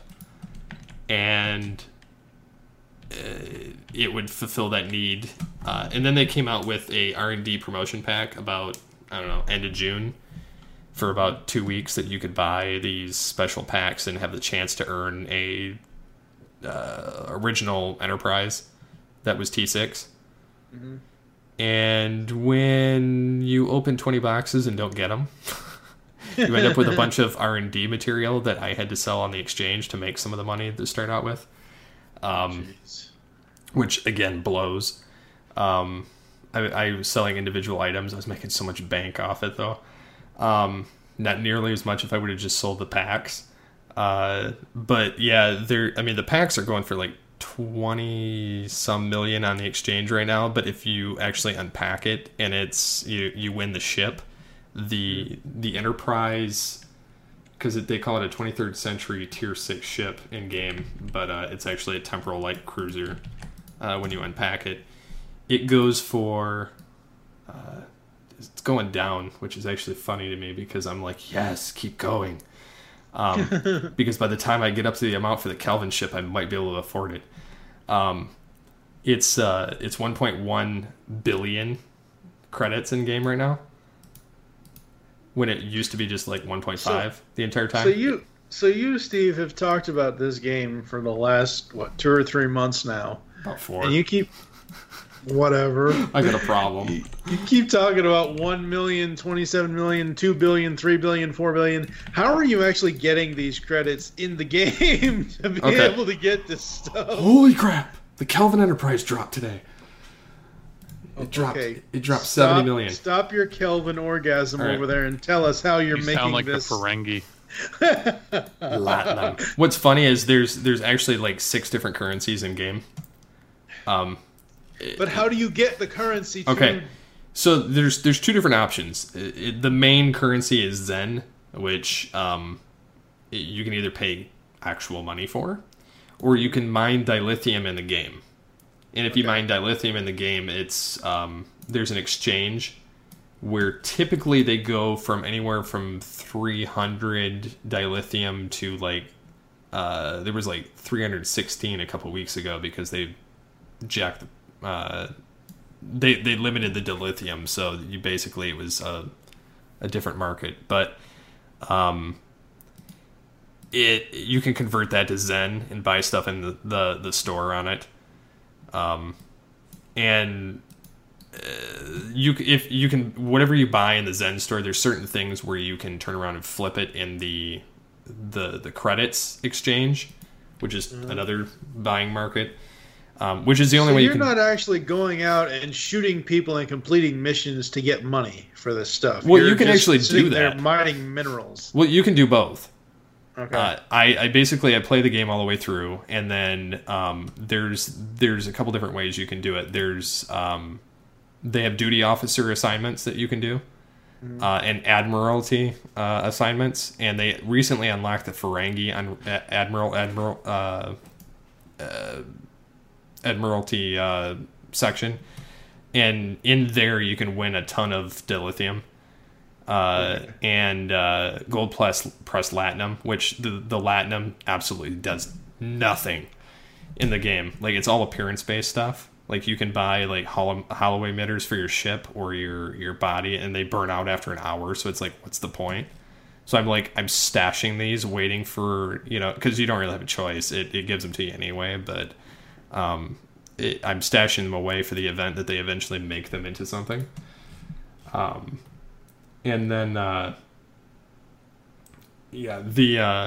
S1: And uh, it would fulfill that need. Uh, and then they came out with a R and D promotion pack about, I don't know, end of June. For about two weeks that you could buy these special packs and have the chance to earn a uh, original Enterprise that was T six. Mm-hmm. And when you open twenty boxes and don't get them, you end up with a bunch of R and D material that I had to sell on the exchange to make some of the money to start out with. Um, which, again, blows. Um, I, I was selling individual items. I was making so much bank off it, though. Um, not nearly as much if I would have just sold the packs. Uh, but yeah, they're, I mean, the packs are going for like twenty some million on the exchange right now. But if you actually unpack it and it's, you, you win the ship, the, the Enterprise, cause it, they call it a twenty-third century tier six ship in game, but, uh, it's actually a temporal light cruiser, uh, when you unpack it, it goes for, uh, it's going down, which is actually funny to me because I'm like, yes, keep going. Um, because by the time I get up to the amount for the Kelvin ship, I might be able to afford it. Um, it's uh, it's one point one billion credits in game right now, when it used to be just like one point five so, the entire time.
S2: So you, so you, Steve, have talked about this game for the last what two or three months now.
S1: About four.
S2: And you keep whatever.
S1: I got a problem.
S2: You, you keep talking about one million, twenty-seven million, two billion, three billion, four billion. How are you actually getting these credits in the game to be okay. able to get this stuff?
S1: Holy crap! The Kelvin Enterprise dropped today. It dropped.
S2: Okay.
S1: It dropped
S2: stop,
S1: seventy million.
S2: Stop your Kelvin orgasm right. over there and tell us how you're
S3: you
S2: making
S3: sound like
S2: this.
S3: the Ferengi.
S1: Latinum. What's funny is there's there's actually like six different currencies in game. Um,
S2: but how do you get the currency? To...
S1: Okay, so there's there's two different options. It, it, the main currency is Zen, which um, it, you can either pay actual money for, or you can mine dilithium in the game. And if okay. you mine dilithium in the game, it's um, there's an exchange where typically they go from anywhere from three hundred dilithium to like uh, there was like three hundred sixteen a couple weeks ago because they jacked uh, they they limited the dilithium, so you basically it was a, a different market, but um, it you can convert that to Zen and buy stuff in the the, the store on it. Um, and uh, you if you can whatever you buy in the Zen store, there's certain things where you can turn around and flip it in the the the credits exchange, which is mm. another buying market. Um, which is the only
S2: so
S1: way you
S2: you're
S1: can.
S2: You're not actually going out and shooting people and completing missions to get money for this stuff.
S1: Well,
S2: you're
S1: you can actually do that.
S2: There mining minerals.
S1: Well, you can do both.
S2: Okay.
S1: Uh, I, I basically I play the game all the way through, and then um, there's there's a couple different ways you can do it. There's um, they have duty officer assignments that you can do, mm-hmm. uh, and admiralty uh, assignments, and they recently unlocked the Ferengi on admiral admiral uh, uh, admiralty uh, section, and in there you can win a ton of dilithium. Uh, okay. and uh, gold plus press latinum, which the the latinum absolutely does nothing in the game. Like it's all appearance based stuff. Like you can buy like hollow, hollow emitters for your ship or your your body, and they burn out after an hour. So it's like, what's the point? So I'm like, I'm stashing these, waiting for you know, because you don't really have a choice. It it gives them to you anyway, but um, it, I'm stashing them away for the event that they eventually make them into something. Um. And then, uh, yeah, the, uh,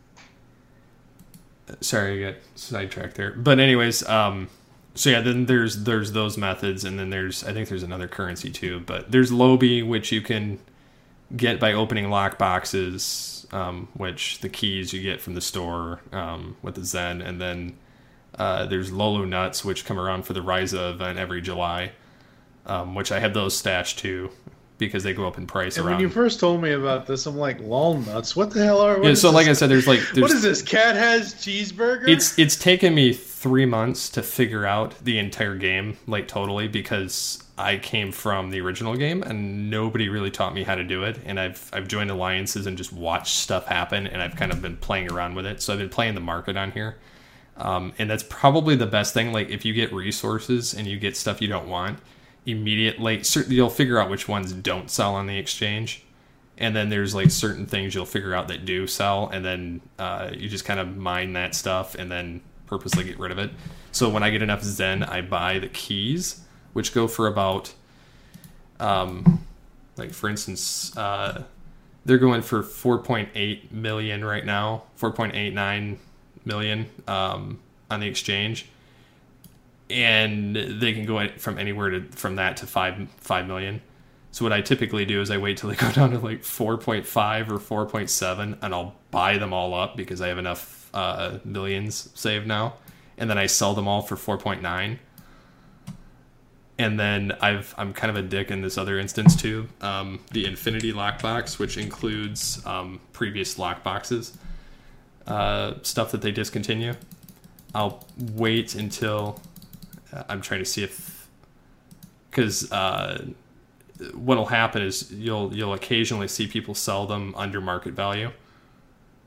S1: sorry, I got sidetracked there. But anyways, um, so yeah, then there's, there's those methods, and then there's, I think there's another currency too, but there's Lobi, which you can get by opening lock boxes, um, which the keys you get from the store, um, with the Zen, and then, uh, there's Lolu nuts, which come around for the Ryza event every July, um, which I have those stashed too. Because they go up in price
S2: and
S1: around.
S2: When you first told me about this, I'm like, lol nuts. What the hell are? What
S1: yeah, so like I said, there's like, there's,
S2: what is this? Cat has cheeseburger.
S1: It's it's taken me three months to figure out the entire game, like totally, because I came from the original game and nobody really taught me how to do it. And I've I've joined alliances and just watched stuff happen, and I've kind of been playing around with it. So I've been playing the market on here, um, and that's probably the best thing. Like if you get resources and you get stuff you don't want. Immediate like certain you'll figure out which ones don't sell on the exchange, and then there's like certain things you'll figure out that do sell, and then uh, you just kind of mine that stuff and then purposely get rid of it. So when I get enough Zen, I buy the keys, which go for about um like for instance uh they're going for four point eight million right now, four point eight nine million um on the exchange. And they can go from anywhere to from that to five five million. So what I typically do is I wait till they go down to like four point five or four point seven, and I'll buy them all up because I have enough uh, millions saved now, and then I sell them all for four point nine. And then I've I'm kind of a dick in this other instance too. Um, the Infinity lockbox, which includes um, previous lockboxes, uh, stuff that they discontinue. I'll wait until. I'm trying to see if, because uh, what'll happen is you'll you'll occasionally see people sell them under market value,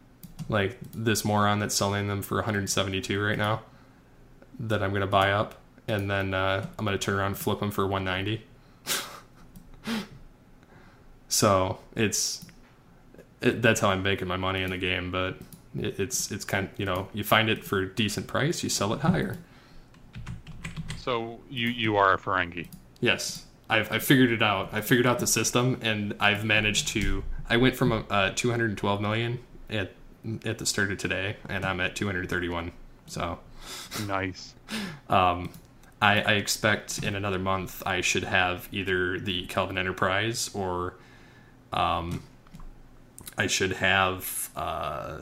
S1: like this moron that's selling them for one hundred seventy-two right now that I'm gonna buy up, and then uh, I'm gonna turn around and flip them for one ninety. So it's it, that's how I'm making my money in the game, but it, it's it's kind of, you know, you find it for a decent price, you sell it higher.
S3: So you you are a Ferengi.
S1: Yes, I've I figured it out. I figured out the system, and I've managed to. I went from a, uh, two hundred twelve million at at the start of today, and I'm at two hundred thirty-one. So
S3: nice.
S1: Um, I, I expect in another month I should have either the Kelvin Enterprise or um, I should have. Uh,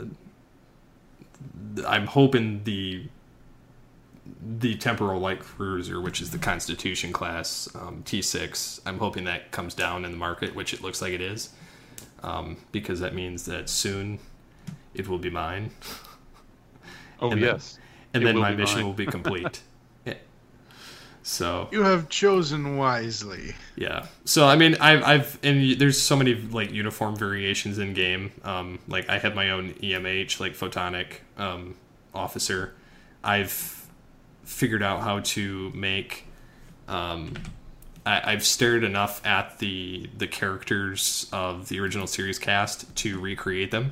S1: I'm hoping the. The Temporal Light Cruiser, which is the Constitution class um, T six, I'm hoping that comes down in the market, which it looks like it is, um, because that means that soon it will be mine.
S3: Oh,
S1: and
S3: yes.
S1: Then, and
S3: it
S1: then
S3: will
S1: my
S3: be
S1: mission
S3: mine.
S1: will be complete. Yeah. So
S2: You have chosen wisely.
S1: yeah. So I mean, I've I've and there's so many like uniform variations in game. Um, like I have my own E M H, like photonic um, officer. I've figured out how to make um I, I've stared enough at the the characters of the original series cast to recreate them,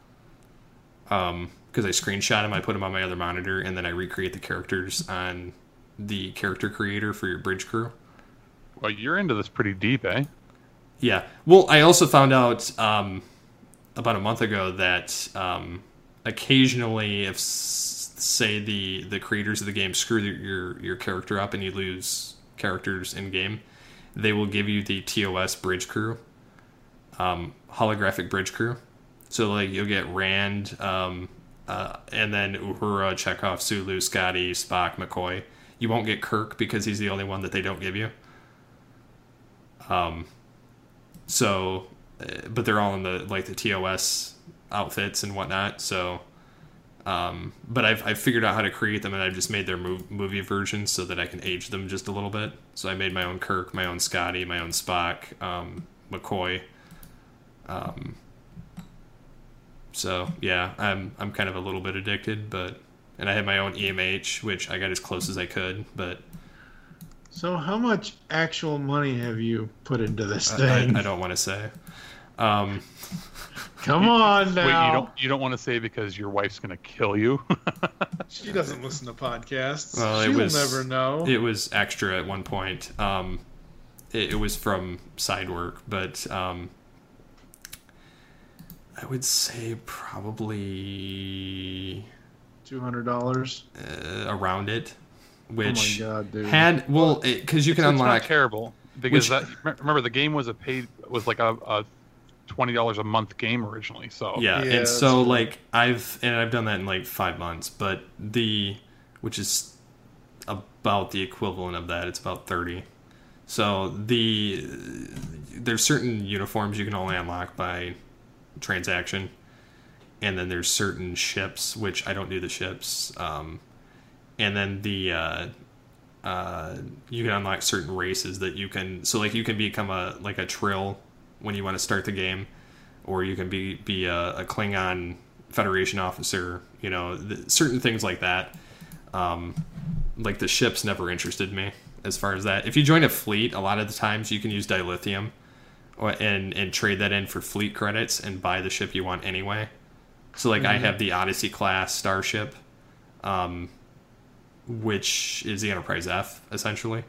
S1: um because I screenshot them, I put them on my other monitor, and then I recreate the characters on the character creator for your bridge crew.
S3: Well, you're into this pretty deep, eh?
S1: Yeah. Well, I also found out um about a month ago that um occasionally if say the the creators of the game screw your your character up and you lose characters in game, they will give you the T O S bridge crew, um, holographic bridge crew. So like you'll get Rand, um, uh, and then Uhura, Chekhov, Sulu, Scotty, Spock, McCoy. You won't get Kirk because he's the only one that they don't give you. Um, so, but they're all in the like the T O S outfits and whatnot. So. Um, but I've, I've figured out how to create them, and I've just made their mov- movie versions so that I can age them just a little bit. So I made my own Kirk, my own Scotty, my own Spock, um, McCoy. Um, so yeah, I'm I'm kind of a little bit addicted, but and I have my own E M H, which I got as close as I could. But
S4: So how much actual money have you put into this
S1: I,
S4: thing?
S1: I, I don't want to say. Um,
S4: Come on now.
S3: Wait, you don't you don't want to say because your wife's gonna kill you?
S2: She doesn't listen to podcasts.
S1: Well, it
S2: She'll
S1: was-
S2: never know.
S1: It was extra at one point. Um, it, it was from side work, but um, I would say probably
S4: Two hundred dollars.
S1: uh, around it. Which
S4: Oh my god, dude.
S1: had well, because you can
S3: So it's
S1: unlock.
S3: not terrible because
S1: Which-
S3: that remember the game was a paid was like a, a twenty dollars a month game originally. So
S1: Yeah,
S2: Yeah,
S1: and
S2: that's
S1: so
S2: true.
S1: like I've and I've done that in like five months, but the which is about the equivalent of that. It's about thirty. So the there's certain uniforms you can only unlock by transaction, and then there's certain ships which I don't do the ships, um, and then the uh, uh, you can unlock certain races that you can. So like you can become a like a Trill when you want to start the game, or you can be be a, a Klingon Federation officer. You know, the, certain things like that. Um, like the ships never interested me as far as that. If you join a fleet, a lot of the times you can use dilithium or, and and trade that in for fleet credits and buy the ship you want anyway. So like mm-hmm. I have the Odyssey class starship, um, which is the Enterprise F essentially,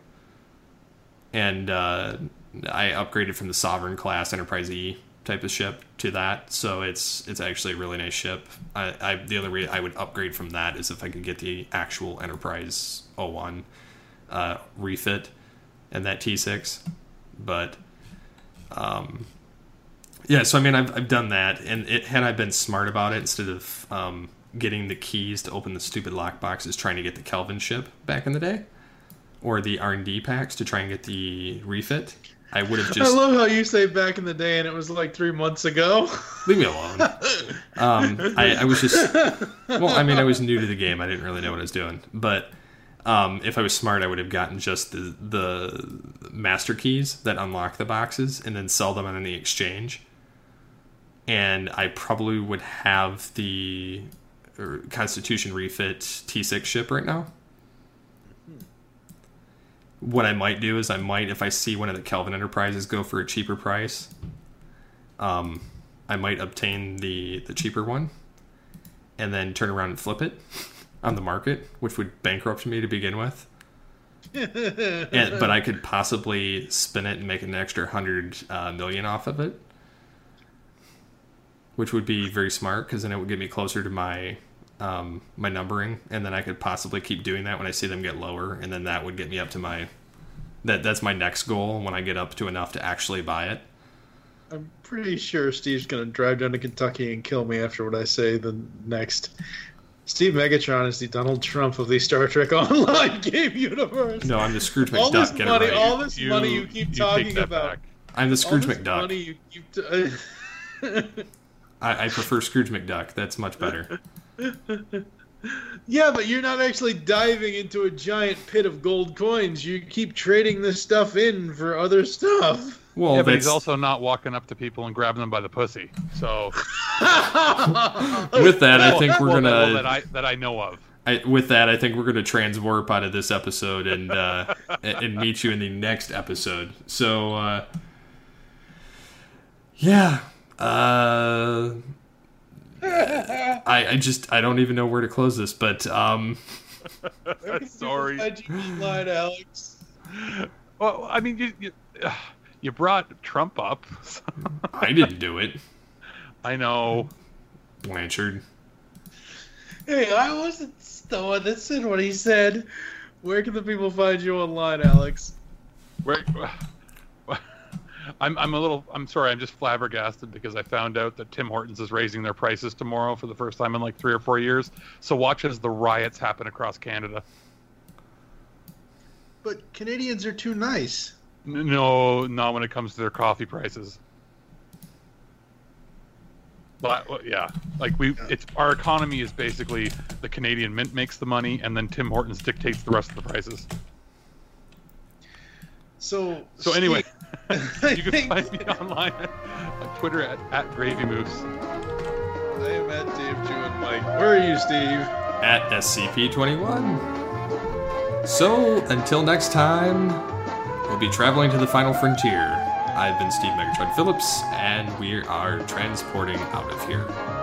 S1: and uh, I upgraded from the Sovereign class Enterprise E type of ship to that, so it's it's actually a really nice ship. I, I the other way I would upgrade from that is if I could get the actual Enterprise oh one uh, refit and that T six, but um, yeah. So I mean, I've I've done that, and it, had I been smart about it, instead of um, getting the keys to open the stupid lock boxes, trying to get the Kelvin ship back in the day, or the R and D packs to try and get the refit. I would have just.
S2: I love how you say back in the day, and it was like three months ago.
S1: Leave me alone. Um, I, I was just. Well, I mean, I was new to the game. I didn't really know what I was doing. But um, if I was smart, I would have gotten just the, the master keys that unlock the boxes and then sell them on the exchange. and I probably would have the Constitution refit T six ship right now. What I might do is I might, if I see one of the Kelvin Enterprises go for a cheaper price, um, I might obtain the, the cheaper one and then turn around and flip it on the market, which would bankrupt me to begin with. and, but I could possibly spin it and make an extra hundred uh, million off of it, which would be very smart because then it would get me closer to my um, my numbering, and then I could possibly keep doing that when I see them get lower, and then that would get me up to my that that's my next goal when I get up to enough to actually buy it.
S2: I'm pretty sure Steve's going to drive down to Kentucky and kill me after what I say the next. Steve Megatron is the Donald Trump of the Star Trek Online game universe.
S1: No, I'm the Scrooge McDuck.
S2: All this
S1: Get
S2: money,
S1: it right.
S2: all this
S3: You-
S2: money you keep
S3: you
S2: talking
S3: take that
S2: about.
S3: back.
S1: I'm the Scrooge
S2: all this
S1: McDuck.
S2: Money you keep t-
S1: I, I prefer Scrooge McDuck. That's much better.
S2: Yeah, but you're not actually diving into a giant pit of gold coins. You keep trading this stuff in for other stuff.
S1: Well,
S3: yeah, but
S1: that's,
S3: he's also not walking up to people and grabbing them by the pussy. So
S1: with that, I think we're
S3: Well,
S1: gonna.
S3: well, that I that I know of.
S1: I, with that, I think we're gonna transwarp out of this episode and uh, and and meet you in the next episode. So, uh, yeah. Uh, I, I just I don't even know where to close this, but um,
S3: Sorry.
S2: How'd you slide, Alex?
S3: Well, I mean, you you, uh, you brought Trump up.
S1: I didn't do it.
S3: I know.
S1: Blanchard.
S2: Hey, I wasn't the one that said what he said. Where can the people find you online, Alex?
S3: Where, I'm I'm a little I'm sorry I'm just flabbergasted because I found out that Tim Hortons is raising their prices tomorrow for the first time in like three or four years. So watch as the riots happen across Canada.
S2: But Canadians are too nice.
S3: N- No, not when it comes to their coffee prices. But well, yeah, like we, it's our economy is basically the Canadian Mint makes the money, and then Tim Hortons dictates the rest of the prices.
S2: So,
S3: So anyway,
S2: I
S3: you can
S2: think
S3: find me online on Twitter at, at Gravy Moose.
S2: I am at Dave, Jew, and Mike. Where are you, Steve?
S1: At S C P twenty-one. So, until next time, we'll be traveling to the final frontier. I've been Steve Megatron Phillips, and we are transporting out of here.